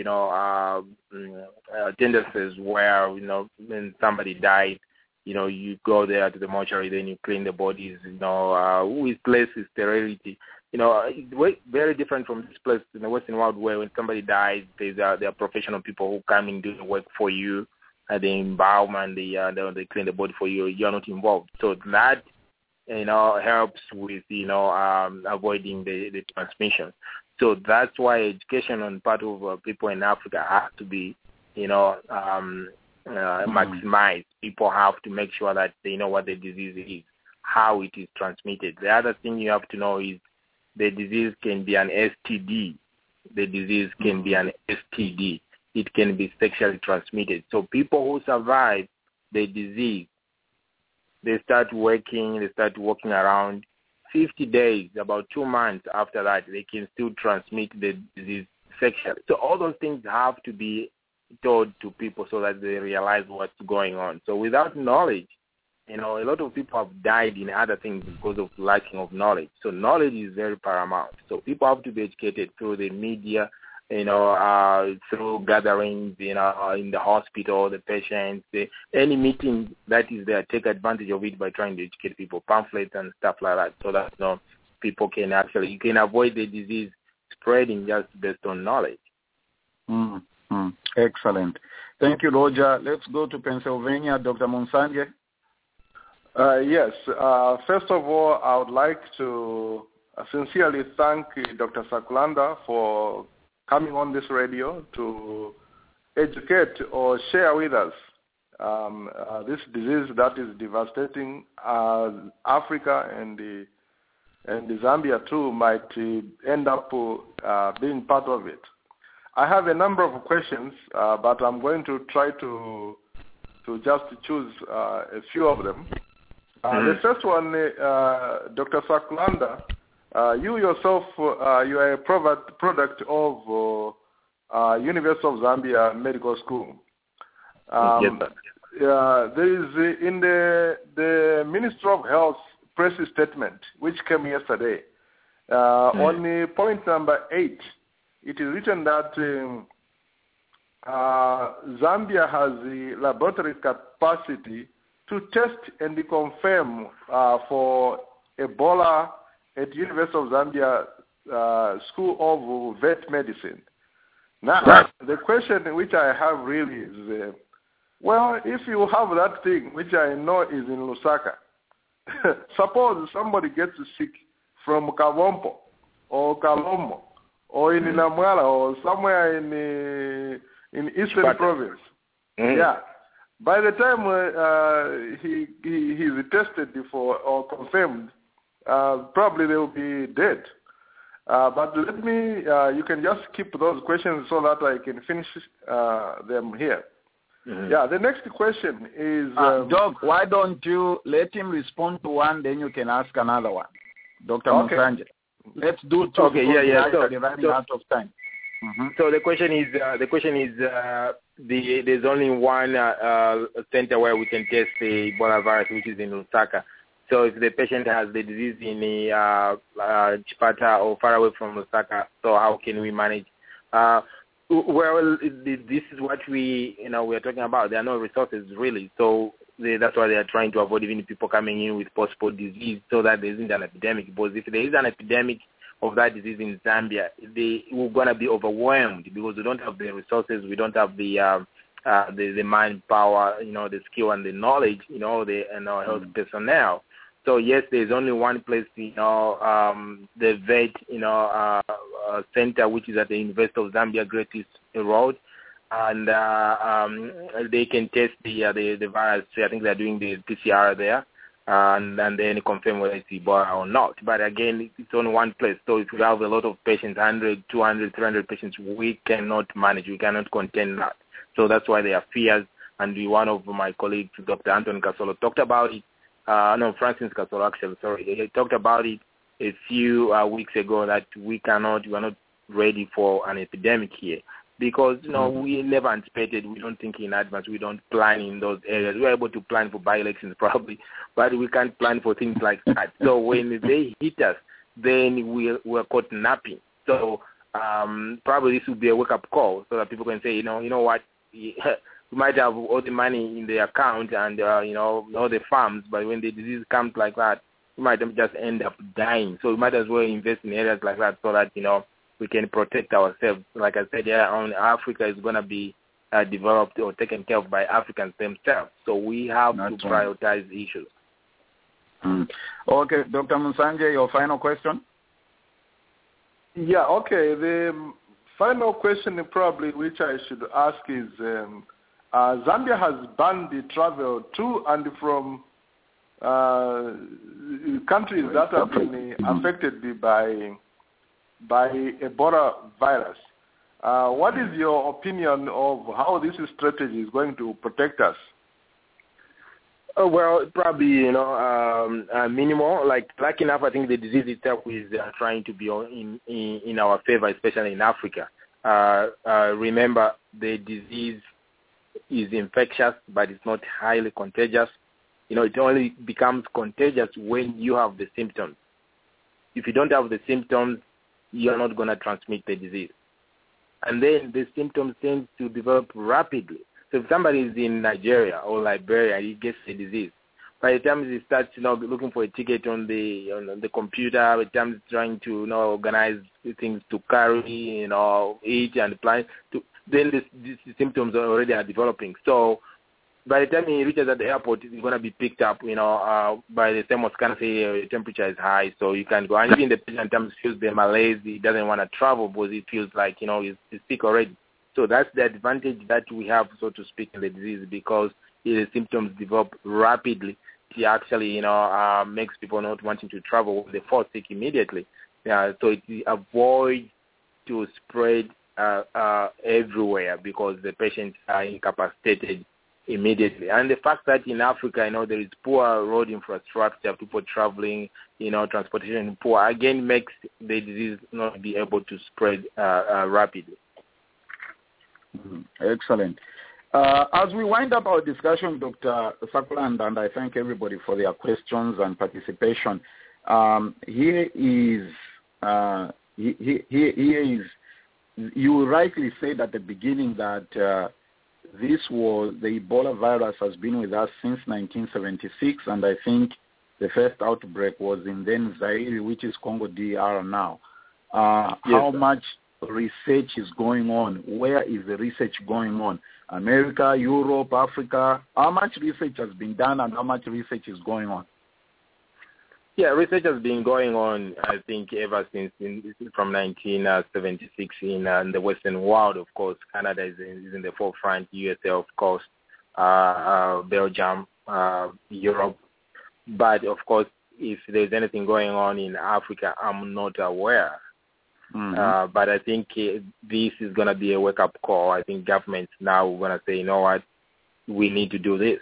tendencies where, when somebody died, you go there to the mortuary, then you clean the bodies, with less sterility. It's very different from this place in the Western world where when somebody dies, there are professional people who come and do the work for you. They embalm and they clean the body for you. You are not involved. So that, helps with, avoiding the transmission. So that's why education on part of people in Africa has to be, maximized. People have to make sure that they know what the disease is, how it is transmitted. The other thing you have to know is the disease can be an STD. The disease can be an STD. It can be sexually transmitted. So people who survive the disease, they start walking around 50 days, about 2 months after that, they can still transmit the disease sexually. So all those things have to be told to people so that they realize what's going on. So without knowledge, a lot of people have died in other things because of lacking of knowledge. So knowledge is very paramount. So people have to be educated through the media, through gatherings, in the hospital, the patients, any meeting that is there, take advantage of it by trying to educate people, pamphlets and stuff like that, so that people can you can avoid the disease spreading just based on knowledge. Excellent. Thank you, Roger. Let's go to Pennsylvania, Dr. Monsanje. Yes. First of all, I would like to sincerely thank Dr. Sakulanda for coming on this radio to educate or share with us this disease that is devastating Africa and the Zambia too might end up being part of it. I have a number of questions, but I'm going to try to just choose a few of them. The first one, Dr. Sakulanda, you yourself, you are a product of University of Zambia Medical School. Yes, there is in the Ministry of Health press statement, which came yesterday, on point number 8, it is written that Zambia has the laboratory capacity to test and confirm for Ebola at University of Zambia School of Vet Medicine. Now, the question which I have really is, well, if you have that thing, which I know is in Lusaka, suppose somebody gets sick from Kavompo or Kalomo or in Namwala or somewhere in Eastern Province. Yeah. By the time he's tested before or confirmed, probably they will be dead. But let me, you can just keep those questions so that I can finish them here. Yeah, the next question is... Doc, why don't you let him respond to one, then you can ask another one. Dr. Okay. Musanje. Let's do two. Okay, yeah. So, running out of time. So the question is, there's only one center where we can test the Ebola virus, which is in Lusaka. So if the patient has the disease in Chipata or far away from Lusaka, so how can we manage? Well, this is what we are talking about. There are no resources really, so that's why they are trying to avoid even people coming in with possible disease, so that there isn't an epidemic. Because if there is an epidemic of that disease in Zambia, we're gonna be overwhelmed because we don't have the resources, we don't have the manpower, the skill and the knowledge, our health personnel. So yes, there's only one place, the vet, center, which is at the University of Zambia Great East Road, and they can test the virus. I think they're doing the PCR there, and then confirm whether it's Ebola or not. But again, it's only one place. So if we have a lot of patients, 100, 200, 300 patients, we cannot manage. We cannot contain that. So that's why there are fears. And one of my colleagues, Dr. Anton Kasolo, talked about it. Francis Kasolo, actually, sorry. He talked about it a few weeks ago that we are not ready for an epidemic here. Because, we never anticipated, we don't think in advance, we don't plan in those areas. We're able to plan for by-elections probably, but we can't plan for things like that. So when they hit us, then we're caught napping. So probably this will be a wake-up call so that people can say, you know what, we might have all the money in the account and, all the farms, but when the disease comes like that, we might just end up dying. So we might as well invest in areas like that so that, we can protect ourselves. Like I said, Africa is going to be developed or taken care of by Africans themselves. So we have to prioritize issues. Okay, Dr. Musanje, your final question? Yeah, okay. The final question probably which I should ask is, Zambia has banned the travel to and from countries that have been affected by Ebola virus. What is your opinion of how this strategy is going to protect us? Well, probably, minimal. Like enough, I think the disease itself is trying to be in our favor, especially in Africa. Remember, the disease is infectious, but it's not highly contagious. It only becomes contagious when you have the symptoms. If you don't have the symptoms, you're not going to transmit the disease. And then the symptoms tend to develop rapidly. So if somebody is in Nigeria or Liberia, he gets the disease. By the time he starts, looking for a ticket on the computer, by the time he's trying to, organize things to carry, eat and plan, then these symptoms already are developing. So by the time he reaches at the airport, he's going to be picked up, by the thermoscanner, say the temperature is high, so you can go. And even the patient sometimes feels the malaise, he doesn't want to travel because he feels like, he's sick already. So that's the advantage that we have, so to speak, in the disease, because the symptoms develop rapidly. It actually, makes people not wanting to travel when they fall sick immediately. So it avoids to spread everywhere because the patients are incapacitated immediately. And the fact that in Africa, there is poor road infrastructure, people traveling, transportation poor, again makes the disease not be able to spread rapidly. Excellent. As we wind up our discussion, Dr. Sakuland, and I thank everybody for their questions and participation. Here is you rightly said at the beginning that the Ebola virus has been with us since 1976, and I think the first outbreak was in then Zaire, which is Congo DR now. How much research is going on? Where is the research going on? America, Europe, Africa? How much research has been done and how much research is going on? Yeah, research has been going on, I think, ever since from 1976 in the Western world. Of course, Canada is in the forefront, USA, of course, Belgium, Europe. But, of course, if there's anything going on in Africa, I'm not aware. But I think this is going to be a wake-up call. I think governments now are going to say, you know what, we need to do this.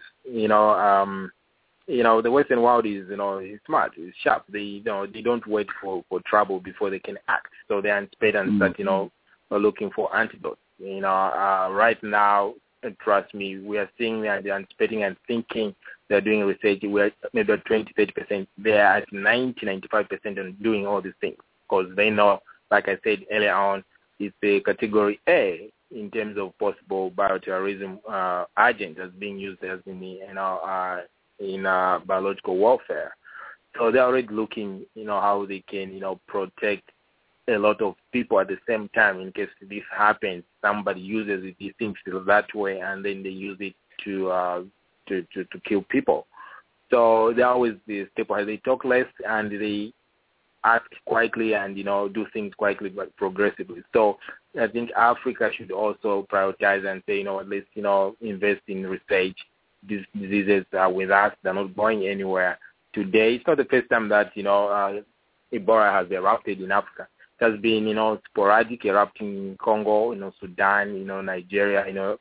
The Western world is, is smart, it's sharp. They don't wait for trouble before they can act. So they anticipate and start, looking for antidotes. Right now, trust me, we are seeing that they're anticipating and thinking they're doing research. We're maybe at 20-30%. They're at 90-95% on doing all these things because they know, like I said earlier on, it's a category A in terms of possible bioterrorism agent that's being used as in biological warfare. So they're already looking, how they can, protect a lot of people at the same time in case this happens. Somebody uses it, he thinks that way, and then they use it to kill people. So they're always the step ahead. They talk less and they act quietly and, do things quietly but progressively. So I think Africa should also prioritize and say, let's, invest in research. These diseases are with us. They're not going anywhere. Today, it's not the first time that, Ebola has erupted in Africa. It has been, sporadic erupting in Congo, Sudan, Nigeria,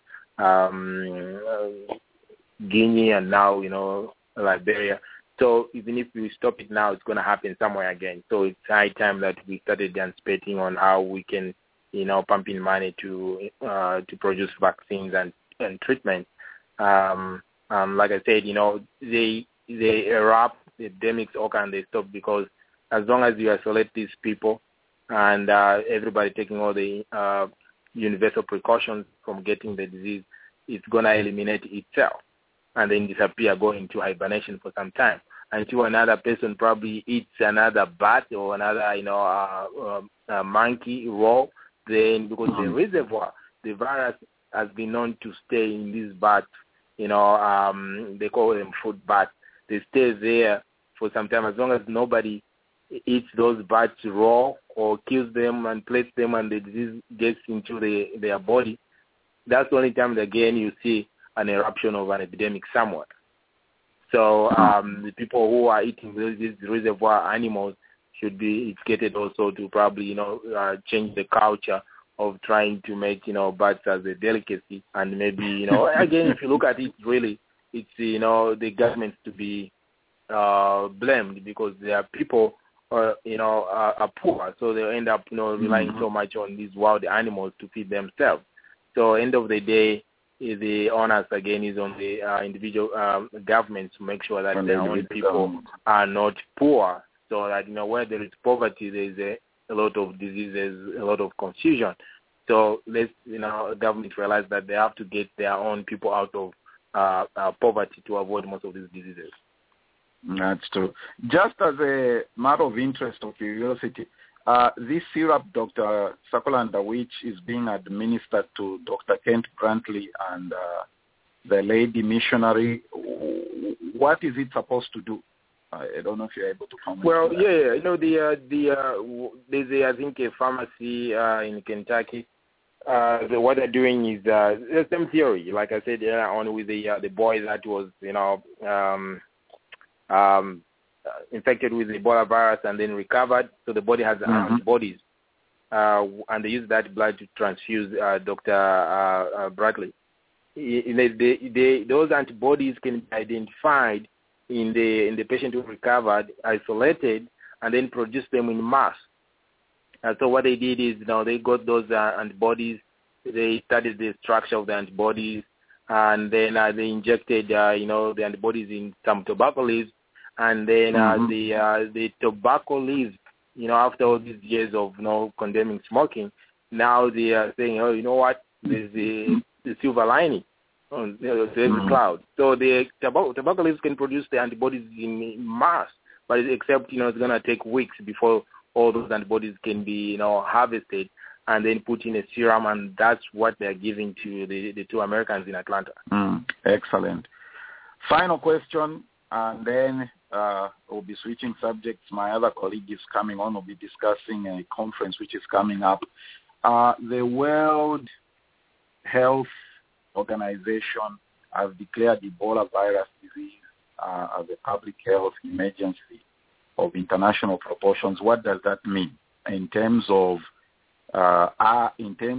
Guinea, and now, Liberia. So even if we stop it now, it's going to happen somewhere again. So it's high time that we started anticipating on how we can, pump in money to produce vaccines and treatment. Like I said, they erupt, the epidemics occur and they stop because as long as you isolate these people and everybody taking all the universal precautions from getting the disease, it's going to eliminate itself and then disappear, go into hibernation for some time until another person probably eats another bat or another, monkey raw. Then because the reservoir, the virus has been known to stay in these bats, they call them food bats. They stay there for some time as long as nobody eats those bats raw or kills them and plates them and the disease gets into their body. That's the only time, again, you see an eruption of an epidemic somewhere. So the people who are eating these reservoir animals should be educated also to probably, change the culture of trying to make, bats as a delicacy. And maybe, again, if you look at it, really, it's, the government to be blamed because there are people, are poor. So they end up, relying so much on these wild animals to feed themselves. So end of the day, the onus again is on the individual governments to make sure that their own people are not poor. So that, where there is poverty, there is a lot of diseases, a lot of confusion. So let's, government realize that they have to get their own people out of poverty to avoid most of these diseases. That's true. Just as a matter of interest or curiosity, this syrup, Dr. Sakulanda, which is being administered to Dr. Kent Brantley and the lady missionary, what is it supposed to do? I don't know if you're able to comment. Well, yeah, there's I think a pharmacy in Kentucky. What they're doing is the same theory, like I said on with the boy that was infected with Ebola virus and then recovered, so the body has antibodies, and they use that blood to transfuse Dr. Bradley. Those antibodies can be identified in the patient who recovered, isolated, and then produce them in mass. So what they did is, they got those antibodies they studied the structure of the antibodies, and then they injected, the antibodies in some tobacco leaves, and then the tobacco leaves, after all these years of condemning smoking, now they are saying, oh, you know what, there's the silver lining on every cloud. So the tobacco leaves can produce the antibodies in mass, but except, it's going to take weeks before all those antibodies can be, harvested and then put in a serum, and that's what they're giving to the two Americans in Atlanta. Excellent. Final question, and then we'll be switching subjects. My other colleague is coming on. We'll be discussing a conference which is coming up. The World Health Organization has declared Ebola virus disease as a public health emergency of international proportions. What does that mean in terms of are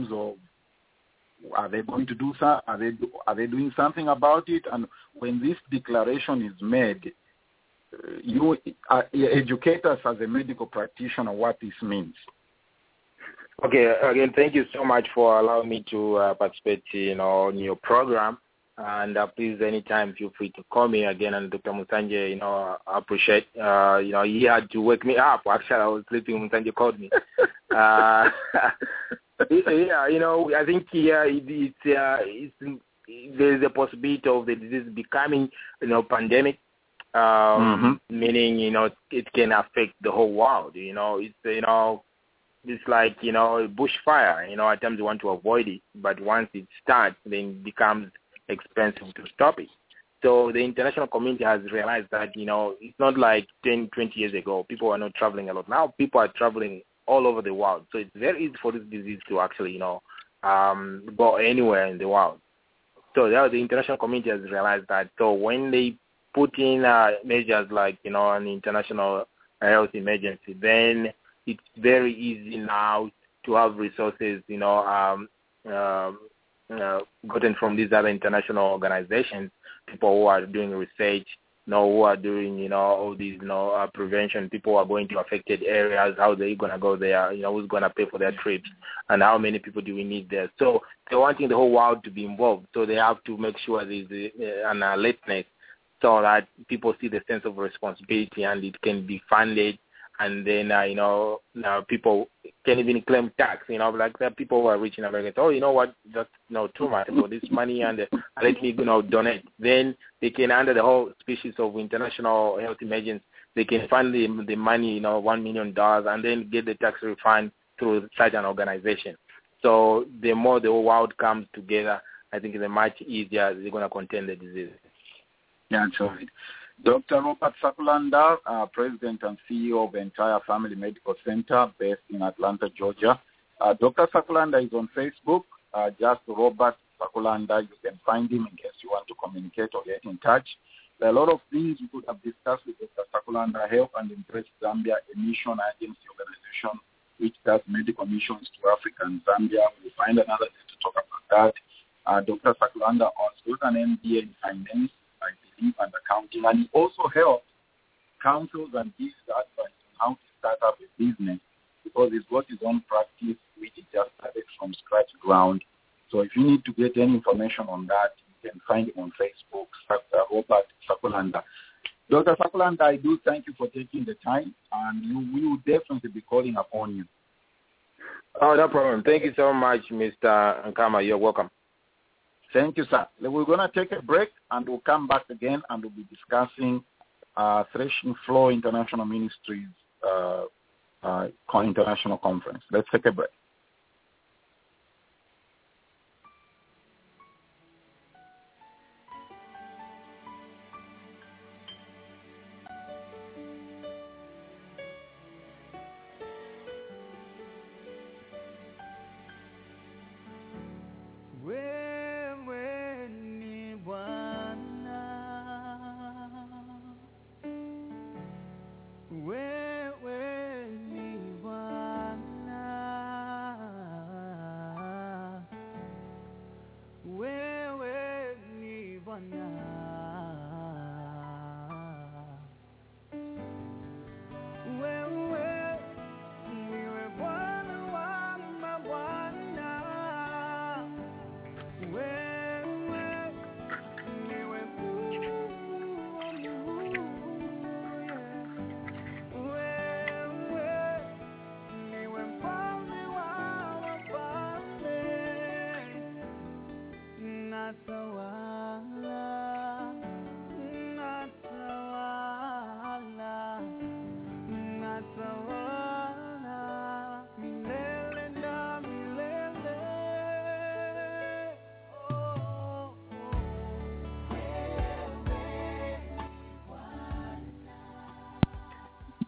they going to do are they doing something about it? And when this declaration is made, you educate us as a medical practitioner what this means. Okay, again, thank you so much for allowing me to participate in your program. And please, anytime, feel free to call me again. And Dr. Musanje, I appreciate, he had to wake me up. Actually, I was sleeping. Musanje called me. I think there's a possibility of the disease becoming, pandemic, meaning, it can affect the whole world. It's like, a bushfire. At times you want to avoid it, but once it starts, then it becomes expensive to stop it. So the international community has realized that, it's not like 10, 20 years ago. People are not traveling a lot. Now people are traveling all over the world. So it's very easy for this disease to actually, go anywhere in the world. So the international community has realized that. So when they put in measures like, an international health emergency, then it's very easy now to have resources, gotten from these other international organizations, people who are doing research, who are doing, all these, prevention, people who are going to affected areas, how they're going to go there, who's going to pay for their trips, and how many people do we need there. So they're wanting the whole world to be involved. So they have to make sure there's an alertness so that people see the sense of responsibility and it can be funded. And then, now people can even claim tax, like there are people who are rich in America. Oh, you know what, that's too much for this money and let me, donate. Then they can, under the whole species of international health emergency, they can fund the money, $1 million, and then get the tax refund through such an organization. So the more the whole world comes together, I think it's much easier they're going to contain the disease. Yeah, that's right. Dr. Robert Sakulanda, President and CEO of Entire Family Medical Center based in Atlanta, Georgia. Dr. Sakulanda is on Facebook. Just Robert Sakulanda. You can find him in case you want to communicate or get in touch. There are a lot of things we could have discussed with Dr. Sakulanda. Help and Impress Zambia, a mission agency organization which does medical missions to Africa and Zambia. We'll find another day to talk about that. Dr. Sakulanda also got an MBA in finance, I believe, and accounting, and he also helps counsels and gives advice on how to start up a business because he's got his own practice which he just started from scratch ground. So if you need to get any information on that, you can find him on Facebook, Robert Sakulanda. Dr. Sakulanda, I do thank you for taking the time, and we will definitely be calling upon you. Oh, no problem. Thank you so much, Mr. Nkama. You're welcome. Thank you, sir. We're going to take a break, and we'll come back again, and we'll be discussing Threshing Floor International Ministries International Conference. Let's take a break.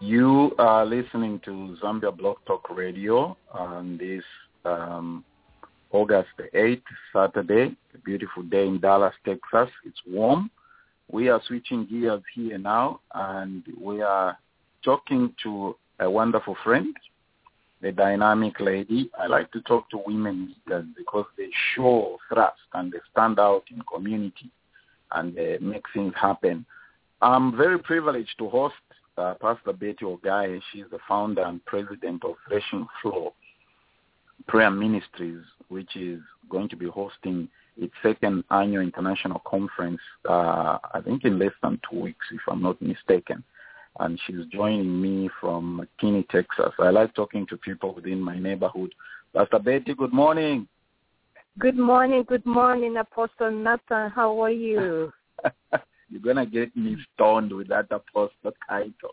You are listening to Zambia Blog Talk Radio on this August the 8th, Saturday, a beautiful day in Dallas, Texas. It's warm. We are switching gears here now, and we are talking to a wonderful friend, a dynamic lady. I like to talk to women leaders because they show thrust and they stand out in community and they make things happen. I'm very privileged to host Pastor Betty Ogaye. She's the founder and president of Threshing Floor Prayer Ministries, which is going to be hosting its second annual international conference, I think in less than 2 weeks, if I'm not mistaken. And she's joining me from McKinney, Texas. I like talking to people within my neighborhood. Pastor Betty, good morning. Good morning, Apostle Nathan. How are you? You're going to get me stoned with that apostle title.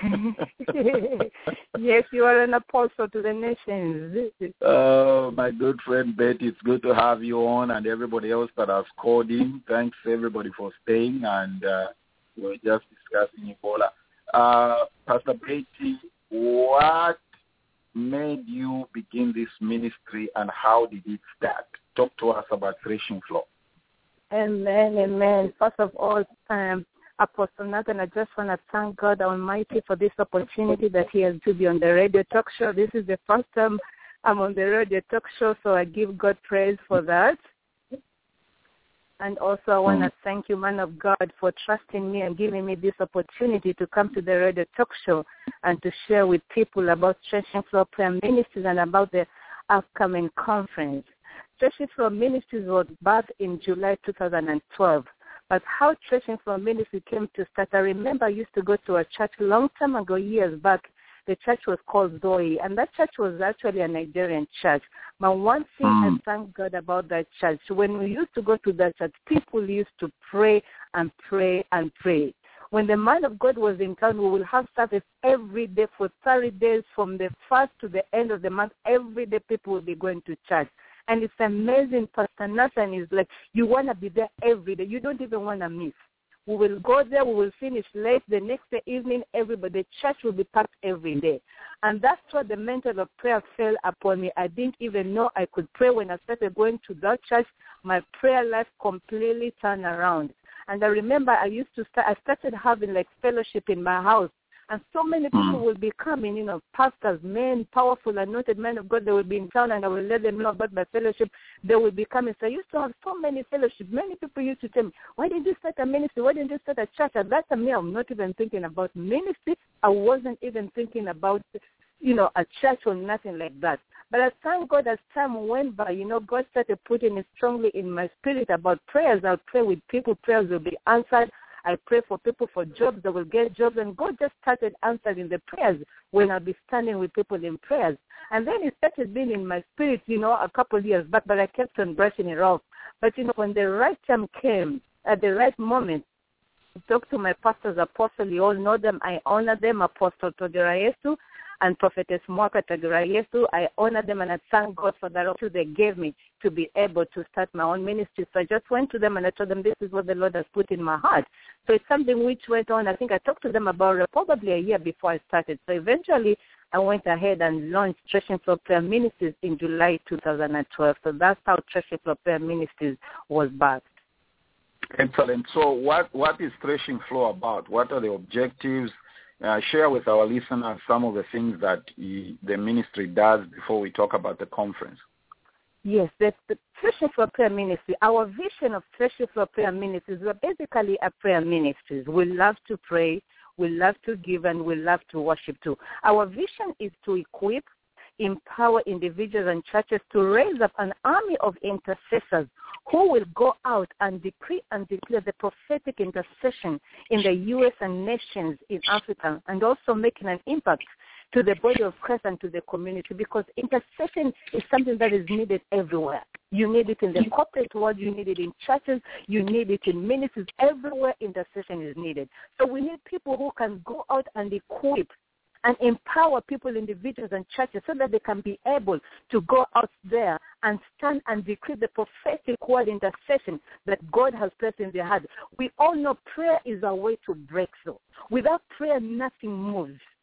Yes, you are an apostle to the nations. Oh, my good friend Betty, it's good to have you on, and everybody else that has called in. Thanks, everybody, for staying, and we're just discussing Ebola. Pastor Betty, what made you begin this ministry, and how did it start? Talk to us about Threshing Floor. Amen. First of all, Apostle Nathan, I just want to thank God Almighty for this opportunity that he has to be on the radio talk show. This is the first time I'm on the radio talk show, so I give God praise for that. And also I want to thank you, man of God, for trusting me and giving me this opportunity to come to the radio talk show and to share with people about Threshing Floor Prayer Ministries and about the upcoming conference. Threshing Floor Ministries was birthed in July 2012. But how Threshing Floor Ministry came to start, I remember I used to go to a church a long time ago, years back. The church was called Zoe, and that church was actually a Nigerian church. But one thing I thank God about that church, when we used to go to that church, people used to pray and pray and pray. When the man of God was in town, we will have service every day for 30 days from the first to the end of the month. Every day people will be going to church. And it's amazing. Pastor Nathan is like, you want to be there every day. You don't even want to miss. We will go there. We will finish late. The next day evening, everybody, the church will be packed every day. And that's what the mantle of prayer fell upon me. I didn't even know I could pray. When I started going to that church, my prayer life completely turned around. And I remember I started having like fellowship in my house. And so many people will be coming, pastors, men, powerful, anointed men of God, they will be in town, and I will let them know about my fellowship. They will be coming. So I used to have so many fellowships. Many people used to tell me, why didn't you start a ministry? Why didn't you start a church? At that time, I'm not even thinking about ministry. I wasn't even thinking about, a church or nothing like that. But as time went by, God started putting it strongly in my spirit about prayers. I'll pray with people. Prayers will be answered. I pray for people for jobs that will get jobs, and God just started answering the prayers when I'll be standing with people in prayers. And then it started being in my spirit, a couple of years back, but I kept on brushing it off. But, when the right time came, at the right moment, I talked to my pastors, apostles, you all know them, I honor them, Apostle Togerayesu and Prophetess Mwaka Togerayesu. I honor them, and I thank God for that opportunity they gave me to be able to start my own ministry. So I just went to them and I told them this is what the Lord has put in my heart. So it's something which went on. I think I talked to them about it probably a year before I started. So eventually I went ahead and launched Threshing Floor Prayer Ministries in July 2012. So that's how Threshing Floor Prayer Ministries was birthed. Excellent. So what is Threshing Floor about? What are the objectives? Share with our listeners some of the things that the ministry does before we talk about the conference. Yes, the Threshing Floor Prayer Ministry, our vision of Threshing Floor Prayer Ministries, we're basically a prayer ministry. We love to pray, we love to give, and we love to worship too. Our vision is to equip, empower individuals and churches to raise up an army of intercessors who will go out and decree and declare the prophetic intercession in the U.S. and nations in Africa, and also making an impact to the body of Christ and to the community, because intercession is something that is needed everywhere. You need it in the corporate world, you need it in churches, you need it in ministries. Everywhere intercession is needed. So we need people who can go out and equip and empower people, individuals, and churches so that they can be able to go out there and stand and decree the prophetic word intercession that God has placed in their heart. We all know prayer is a way to break through. Without prayer, nothing moves.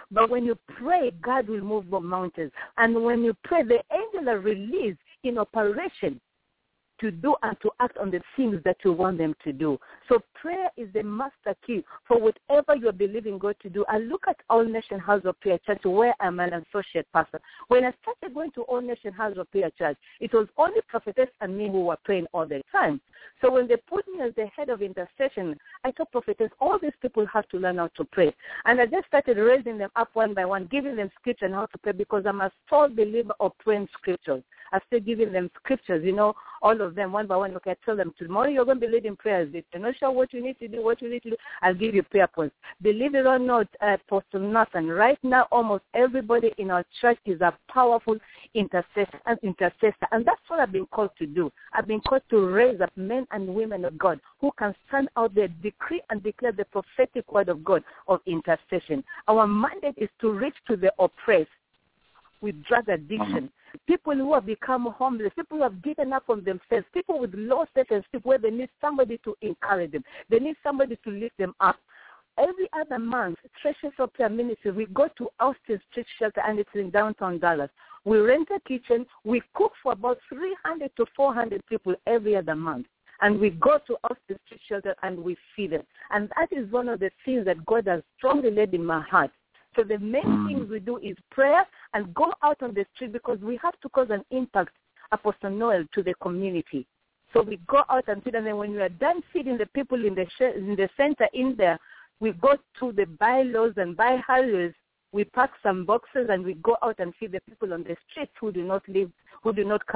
But when you pray, God will move the mountains. And when you pray, the angels are released in operation to do and to act on the things that you want them to do. So prayer is the master key for whatever you are believing God to do. I look at All Nation House of Prayer Church, where I'm an associate pastor. When I started going to All Nation House of Prayer Church, it was only prophetess and me who were praying all the time. So when they put me as the head of intercession, I told prophetess, all these people have to learn how to pray. And I just started raising them up one by one, giving them scripture and how to pray, because I'm a sole believer of praying scriptures. I still giving them scriptures, all of them one by one. Okay, I tell them, tomorrow you're going to be leading prayers. If you're not sure what you need to do, I'll give you prayer points. Believe it or not, Apostle Nathan, right now almost everybody in our church is a powerful intercessor. And that's what I've been called to do. I've been called to raise up men and women of God who can stand out there, decree and declare the prophetic word of God of intercession. Our mandate is to reach to the oppressed with drug addiction, people who have become homeless, people who have given up on themselves, people with low self-esteem where they need somebody to encourage them. They need somebody to lift them up. Every other month, Treasures of Prayer Ministry, we go to Austin Street Shelter, and it's in downtown Dallas. We rent a kitchen. We cook for about 300 to 400 people every other month. And we go to Austin Street Shelter and we feed them. And that is one of the things that God has strongly laid in my heart. So the main things we do is prayer and go out on the street, because we have to cause an impact, Apostle Noel, to the community. So we go out and feed them. And when we are done feeding the people in the center in there, we go to the bylaws and by highways. We pack some boxes and we go out and feed the people on the streets who do not want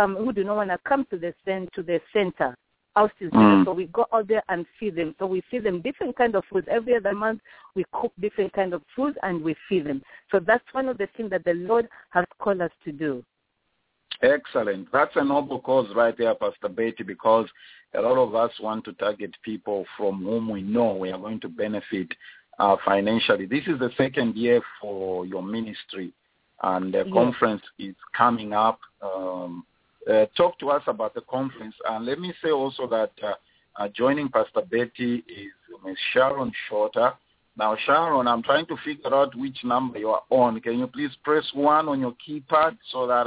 to come to the center. So we go out there and feed them. So we feed them different kind of food. Every other month we cook different kind of food and we feed them. So that's one of the things that the Lord has called us to do. Excellent. That's a noble cause right there, Pastor Betty, because a lot of us want to target people from whom we know we are going to benefit financially. This is the second year for your ministry, and the conference is coming up. Talk to us about the conference. And let me say also that joining Pastor Betty is Ms. Sharon Shorter. Now, Sharon, I'm trying to figure out which number you are on. Can you please press 1 on your keypad so that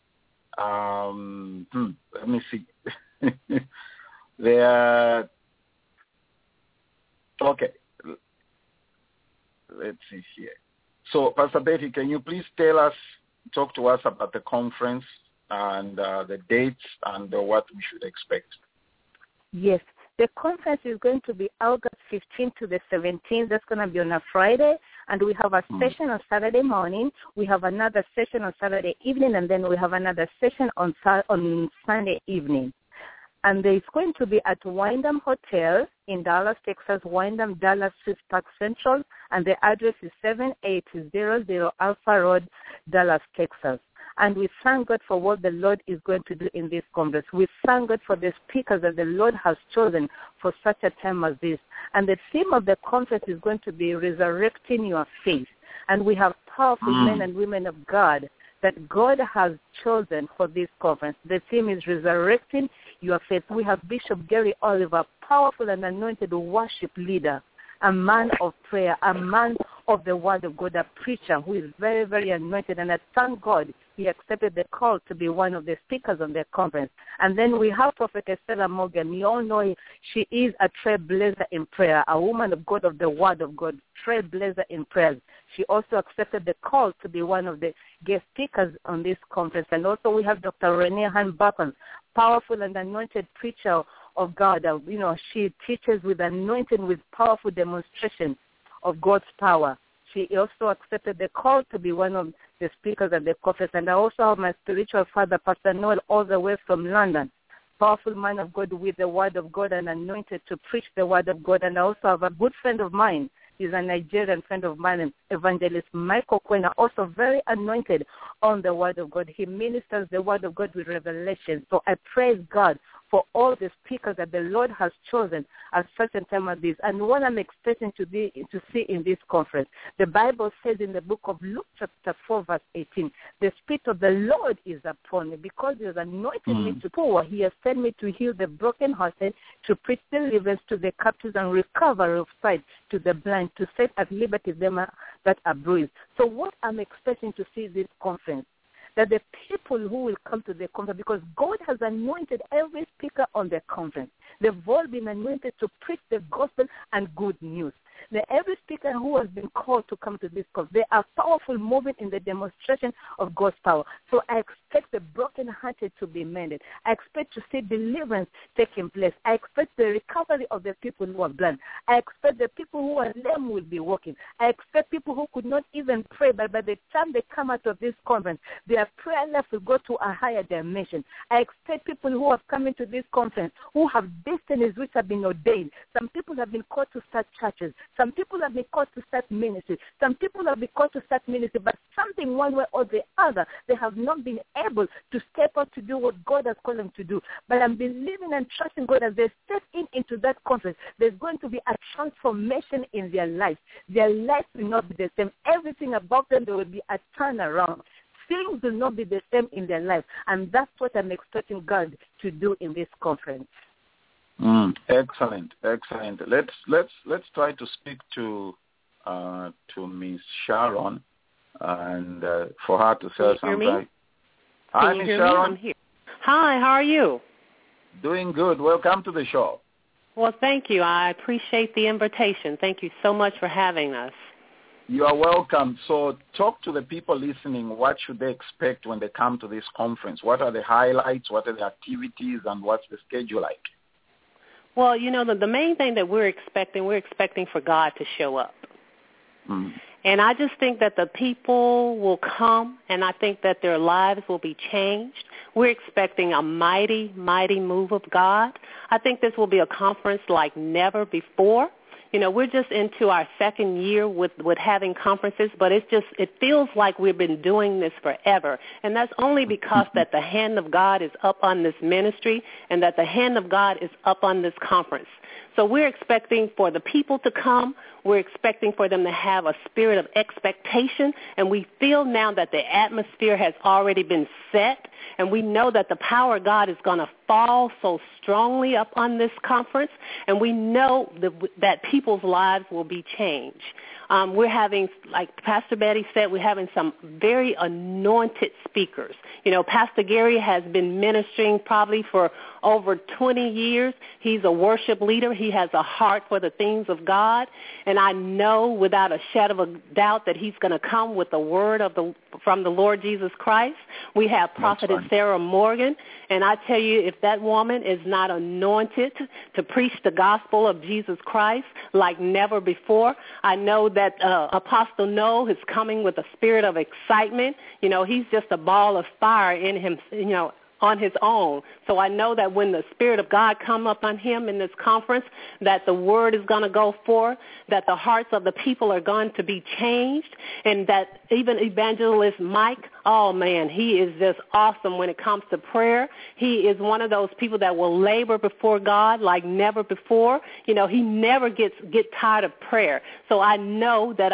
let me see. Okay. Let's see here. So, Pastor Betty, can you please talk to us about the conference and the dates and what we should expect? Yes. The conference is going to be August 15th to the 17th. That's going to be on a Friday. And we have a session on Saturday morning. We have another session on Saturday evening. And then we have another session on Sunday evening. And it's going to be at Wyndham Hotel in Dallas, Texas, Wyndham, Dallas, Swiss Park Central. And the address is 7800 Alpha Road, Dallas, Texas. And we thank God for what the Lord is going to do in this conference. We thank God for the speakers that the Lord has chosen for such a time as this. And the theme of the conference is going to be resurrecting your faith. And we have powerful men and women of God that God has chosen for this conference. The theme is resurrecting your faith. We have Bishop Gary Oliver, powerful and anointed worship leader, a man of prayer, a man of the word of God, a preacher who is very, very anointed. And I thank God he accepted the call to be one of the speakers on the conference. And then we have Prophetess Sarah Morgan. You all know she is a trailblazer in prayer, a woman of God of the word of God, trailblazer in prayers. She also accepted the call to be one of the guest speakers on this conference. And also we have Dr. Renee Han-Barkons, powerful and anointed preacher of God. She teaches with anointing, with powerful demonstration of God's power. She also accepted the call to be one of the speakers at the conference. And I also have my spiritual father, Pastor Noel, all the way from London, powerful man of God with the word of God and anointed to preach the word of God. And I also have a good friend of mine. He's a Nigerian friend of mine, Evangelist Michael Kwena, also very anointed on the word of God. He ministers the word of God with revelation. So I praise God for all the speakers that the Lord has chosen at such a time as this. And what I'm expecting to see in this conference, the Bible says in the book of Luke chapter 4 verse 18, the Spirit of the Lord is upon me because He has anointed me to pour. He has sent me to heal the brokenhearted, to preach deliverance to the captives and recovery of sight to the blind, to set at liberty them that are bruised. So what I'm expecting to see this conference, that the people who will come to the conference, because God has anointed every speaker on the conference. They've all been anointed to preach the gospel and good news. Every speaker who has been called to come to this conference, they are powerful, moving in the demonstration of God's power. So I expect the brokenhearted to be mended. I expect to see deliverance taking place. I expect the recovery of the people who are blind. I expect the people who are lame will be walking. I expect people who could not even pray, but by the time they come out of this conference, their prayer life will go to a higher dimension. I expect people who have come into this conference who have destinies which have been ordained. Some people have been called to start churches. Some people have been called to start ministry. Some people have been called to start ministry, but something one way or the other, they have not been able to step up to do what God has called them to do. But I'm believing and trusting God as they step into that conference, there's going to be a transformation in their life. Their life will not be the same. Everything about them, there will be a turnaround. Things will not be the same in their life, and that's what I'm expecting God to do in this conference. Excellent. Let's try to speak to Miss Sharon, and for her to say something. Hi, Miss Sharon. I'm here. Hi, how are you? Doing good. Welcome to the show. Well, thank you. I appreciate the invitation. Thank you so much for having us. You are welcome. So talk to the people listening. What should they expect when they come to this conference? What are the highlights? What are the activities? And what's the schedule like? Well, the main thing that we're expecting for God to show up. And I just think that the people will come, and I think that their lives will be changed. We're expecting a mighty, mighty move of God. I think this will be a conference like never before. We're just into our second year with having conferences, but it feels like we've been doing this forever. And that's only because that the hand of God is up on this ministry and that the hand of God is up on this conference. So we're expecting for the people to come. We're expecting for them to have a spirit of expectation. And we feel now that the atmosphere has already been set. And we know that the power of God is going to fall so strongly up on this conference. And we know that people's lives will be changed. We're having, like Pastor Betty said, we're having some very anointed speakers. Pastor Gary has been ministering probably for over 20 years. He's a worship leader. He has a heart for the things of God. And I know without a shadow of a doubt that he's going to come with the word from the Lord Jesus Christ. We have Prophetess Sarah Morgan. And I tell you, if that woman is not anointed to preach the gospel of Jesus Christ like never before, I know that Apostle Noel is coming with a spirit of excitement. He's just a ball of fire in him, on his own. So I know that when the Spirit of God come up on him in this conference, that the word is going to go forth, that the hearts of the people are going to be changed, and that even Evangelist Mike, oh man, he is just awesome when it comes to prayer. He is one of those people that will labor before God like never before. He never get tired of prayer. So I know that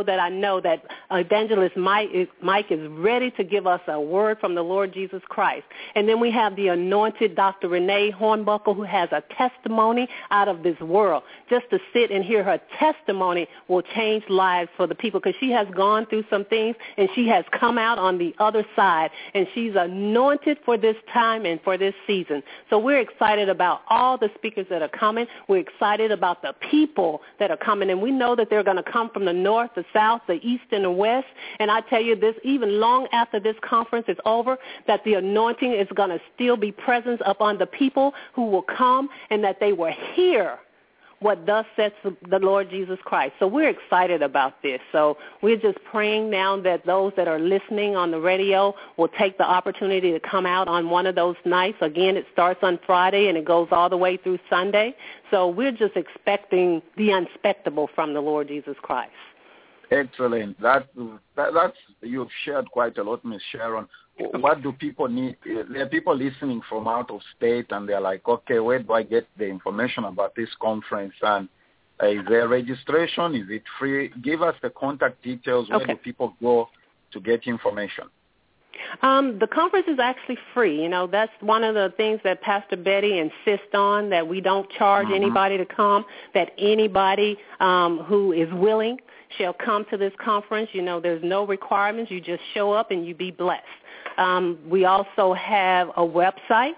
Evangelist Mike is ready to give us a word from the Lord Jesus Christ. And then we have the anointed Dr. Renee Hornbuckle, who has a testimony out of this world. Just to sit and hear her testimony will change lives for the people, because she has gone through some things and she has come out on the other side, and she's anointed for this time and for this season. So we're excited about all the speakers that are coming. We're excited about the people that are coming, and we know that they're going to come from the north, the south, the east, and the west. And I tell you this, even long after this conference is over, that the anointing is going to still be present upon the people who will come, and that they will hear what thus says the Lord Jesus Christ. So we're excited about this. So we're just praying now that those that are listening on the radio will take the opportunity to come out on one of those nights. Again, it starts on Friday and it goes all the way through Sunday. So we're just expecting the unspeakable from the Lord Jesus Christ. Excellent. That's you've shared quite a lot, Ms. Sharon. What do people need? There are people listening from out of state, and they're like, okay, where do I get the information about this conference? And is there registration? Is it free? Give us the contact details. Where do people go to get information? The conference is actually free. That's one of the things that Pastor Betty insists on, that we don't charge anybody to come, that anybody who is willing shall come to this conference. There's no requirements. You just show up and you be blessed. We also have a website,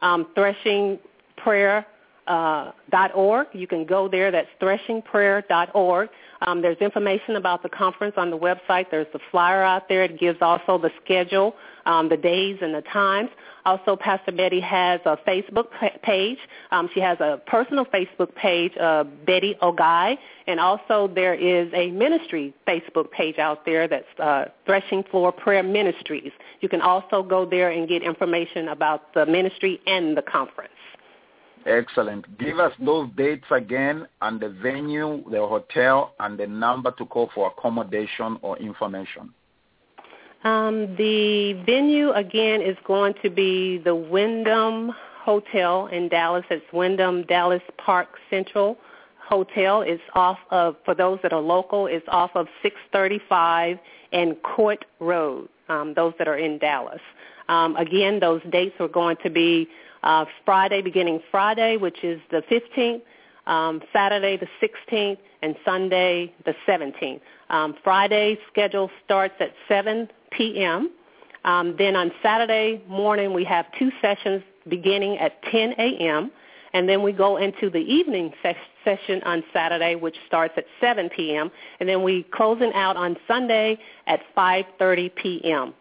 threshingprayer.org. You can go there. That's threshingprayer.org. There's information about the conference on the website. There's the flyer out there. It gives also the schedule, the days and the times. Also, Pastor Betty has a Facebook page. She has a personal Facebook page, Betty Ogai, and also there is a ministry Facebook page out there that's Threshing Floor Prayer Ministries. You can also go there and get information about the ministry and the conference. Excellent. Give us those dates again, and the venue, the hotel, and the number to call for accommodation or information. The venue, again, is going to be the Wyndham Hotel in Dallas. It's Wyndham Dallas Park Central Hotel. It's off of, for those that are local, it's off of 635 and Court Road, those that are in Dallas. Again, those dates are going to be beginning Friday, which is the 15th, Saturday the 16th, and Sunday the 17th. Friday's schedule starts at 7 p.m. Then on Saturday morning, we have 2 sessions beginning at 10 a.m., and then we go into the evening session on Saturday, which starts at 7 p.m., and then we closing out on Sunday at 5:30 p.m.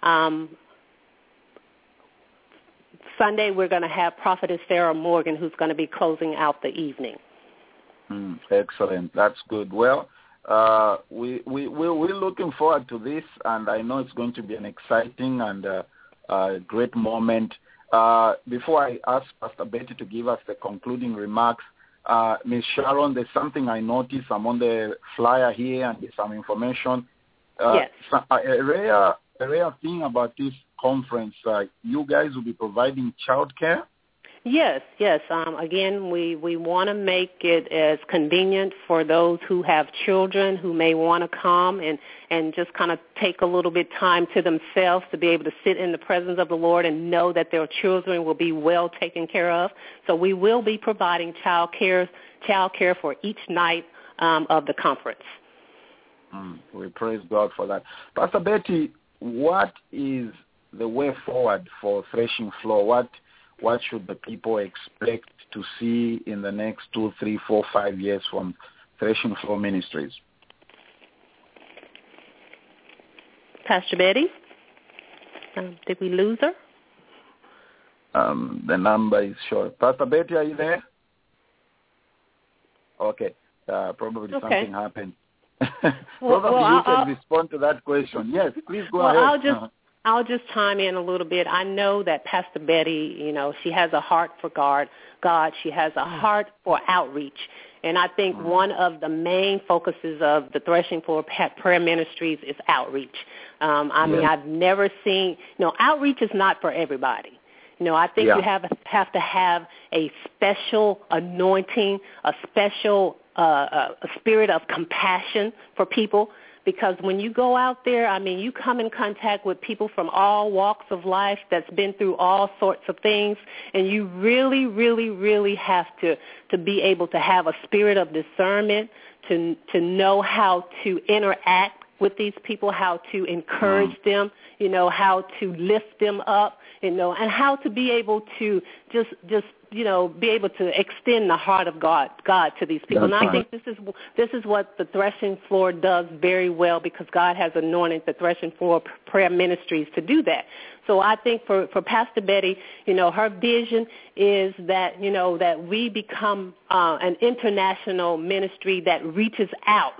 Sunday, we're going to have Prophetess Sarah Morgan, who's going to be closing out the evening. Excellent. That's good. Well, we're looking forward to this, and I know it's going to be an exciting and great moment. Before I ask Pastor Betty to give us the concluding remarks, Ms. Sharon, there's something I noticed. I'm on the flyer here, and there's some information. Yes. A rare thing about this conference, you guys will be providing childcare? Yes. Again, we want to make it as convenient for those who have children who may want to come and just kind of take a little bit time to themselves to be able to sit in the presence of the Lord and know that their children will be well taken care of. So we will be providing child care for each night of the conference. We praise God for that. Pastor Betty, what is the way forward for Threshing Floor? What should the people expect to see in the next 2, 3, 4, 5 years from Threshing Floor Ministries? Pastor Betty? Did we lose her? The number is short. Pastor Betty, are you there? Okay. Probably something happened. Probably you can respond to that question. Yes, please go ahead. I'll just chime in a little bit. I know that Pastor Betty, she has a heart for God. She has a heart for outreach. And I think one of the main focuses of the Threshing Floor Prayer Ministries is outreach. I mean, I've never seen, outreach is not for everybody. I think you have to have a special anointing, a special a spirit of compassion for people. Because when you go out there, I mean, you come in contact with people from all walks of life that's been through all sorts of things, and you really, really, really have to be able to have a spirit of discernment, to know how to interact with these people, how to encourage them, how to lift them up, and how to be able to just be able to extend the heart of God to these people. And I think this is what the Threshing Floor does very well, because God has anointed the Threshing Floor Prayer Ministries to do that. So I think for Pastor Betty, her vision is that, that we become an international ministry that reaches out,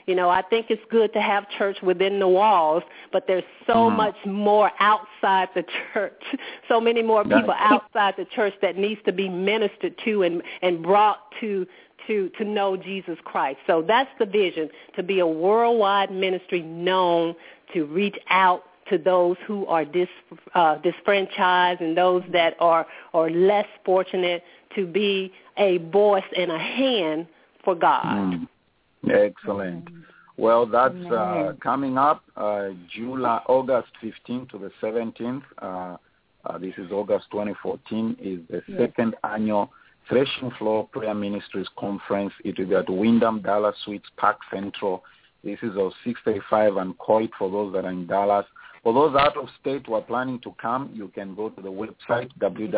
I think it's good to have church within the walls, but there's so much more outside the church, so many more people outside the church that needs to be ministered to and brought to know Jesus Christ. So that's the vision, to be a worldwide ministry known to reach out to those who are disfranchised and those that are less fortunate, to be a voice and a hand for God. Excellent. Well, that's coming up August 15th to the 17th. This is August 2014, is the second annual Threshing Floor Prayer Ministries Conference. It will be at Wyndham Dallas Suites Park Central. This is of 635 and Coit for those that are in Dallas. For those out of state who are planning to come, you can go to the website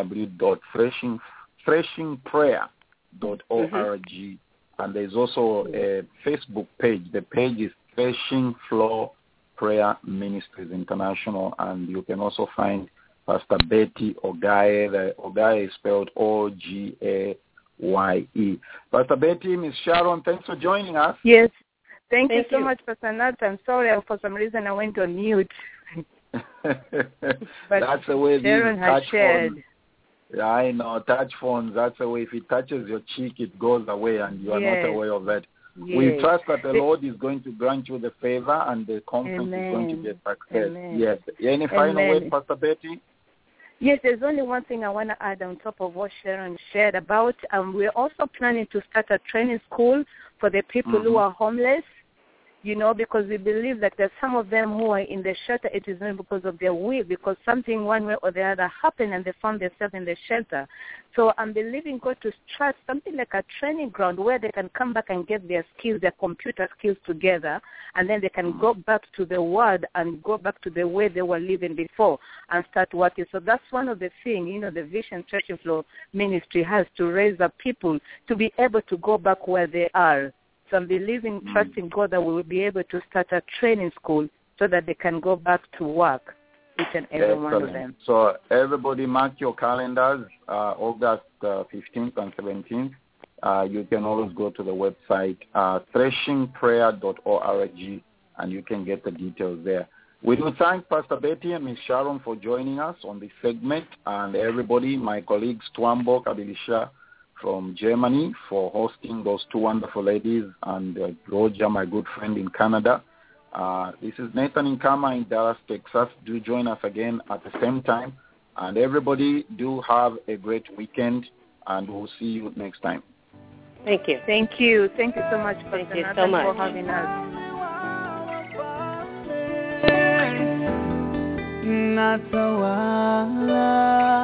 www.threshingprayer.org. And there's also a Facebook page. The page is Threshing Floor Prayer Ministries International. And you can also find Pastor Betty Ogaye. The Ogaye is spelled Ogaye. Pastor Betty, Ms. Sharon, thanks for joining us. Yes. Thank you so much, Pastor Nat. I'm sorry, for some reason I went on mute. That's the way Sharon has shared. Yeah, I know, touch phones, that's the way. If it touches your cheek, it goes away, and you are not aware of that. Yes. We trust that the Lord is going to grant you the favor, and the conference is going to be a success. Yes. Any final word, Pastor Betty? Yes, there's only one thing I want to add on top of what Sharon shared about. We're also planning to start a training school for the people who are homeless. Because we believe that there's some of them who are in the shelter, it is not because of their will, because something one way or the other happened and they found themselves in the shelter. So I'm believing God to start something like a training ground where they can come back and get their skills, their computer skills together, and then they can go back to the Word and go back to the way they were living before and start working. So that's one of the things, the Vision Threshing Floor Ministry has, to raise up people to be able to go back where they are. So I'm believing, trusting God that we will be able to start a training school so that they can go back to work, each and every one of them. So everybody mark your calendars, August 15th and 17th. You can always go to the website, threshingprayer.org, and you can get the details there. We do thank Pastor Betty and Ms. Sharon for joining us on this segment, and everybody, my colleagues, Twambo, Kabilisha, from Germany, for hosting those two wonderful ladies, and Roger, my good friend in Canada. This is Nathan Nkama in Dallas, Texas. Do join us again at the same time. And everybody, do have a great weekend, and we'll see you next time. Thank you. Thank you. Thank you so much, Pastor Nathan, for having us.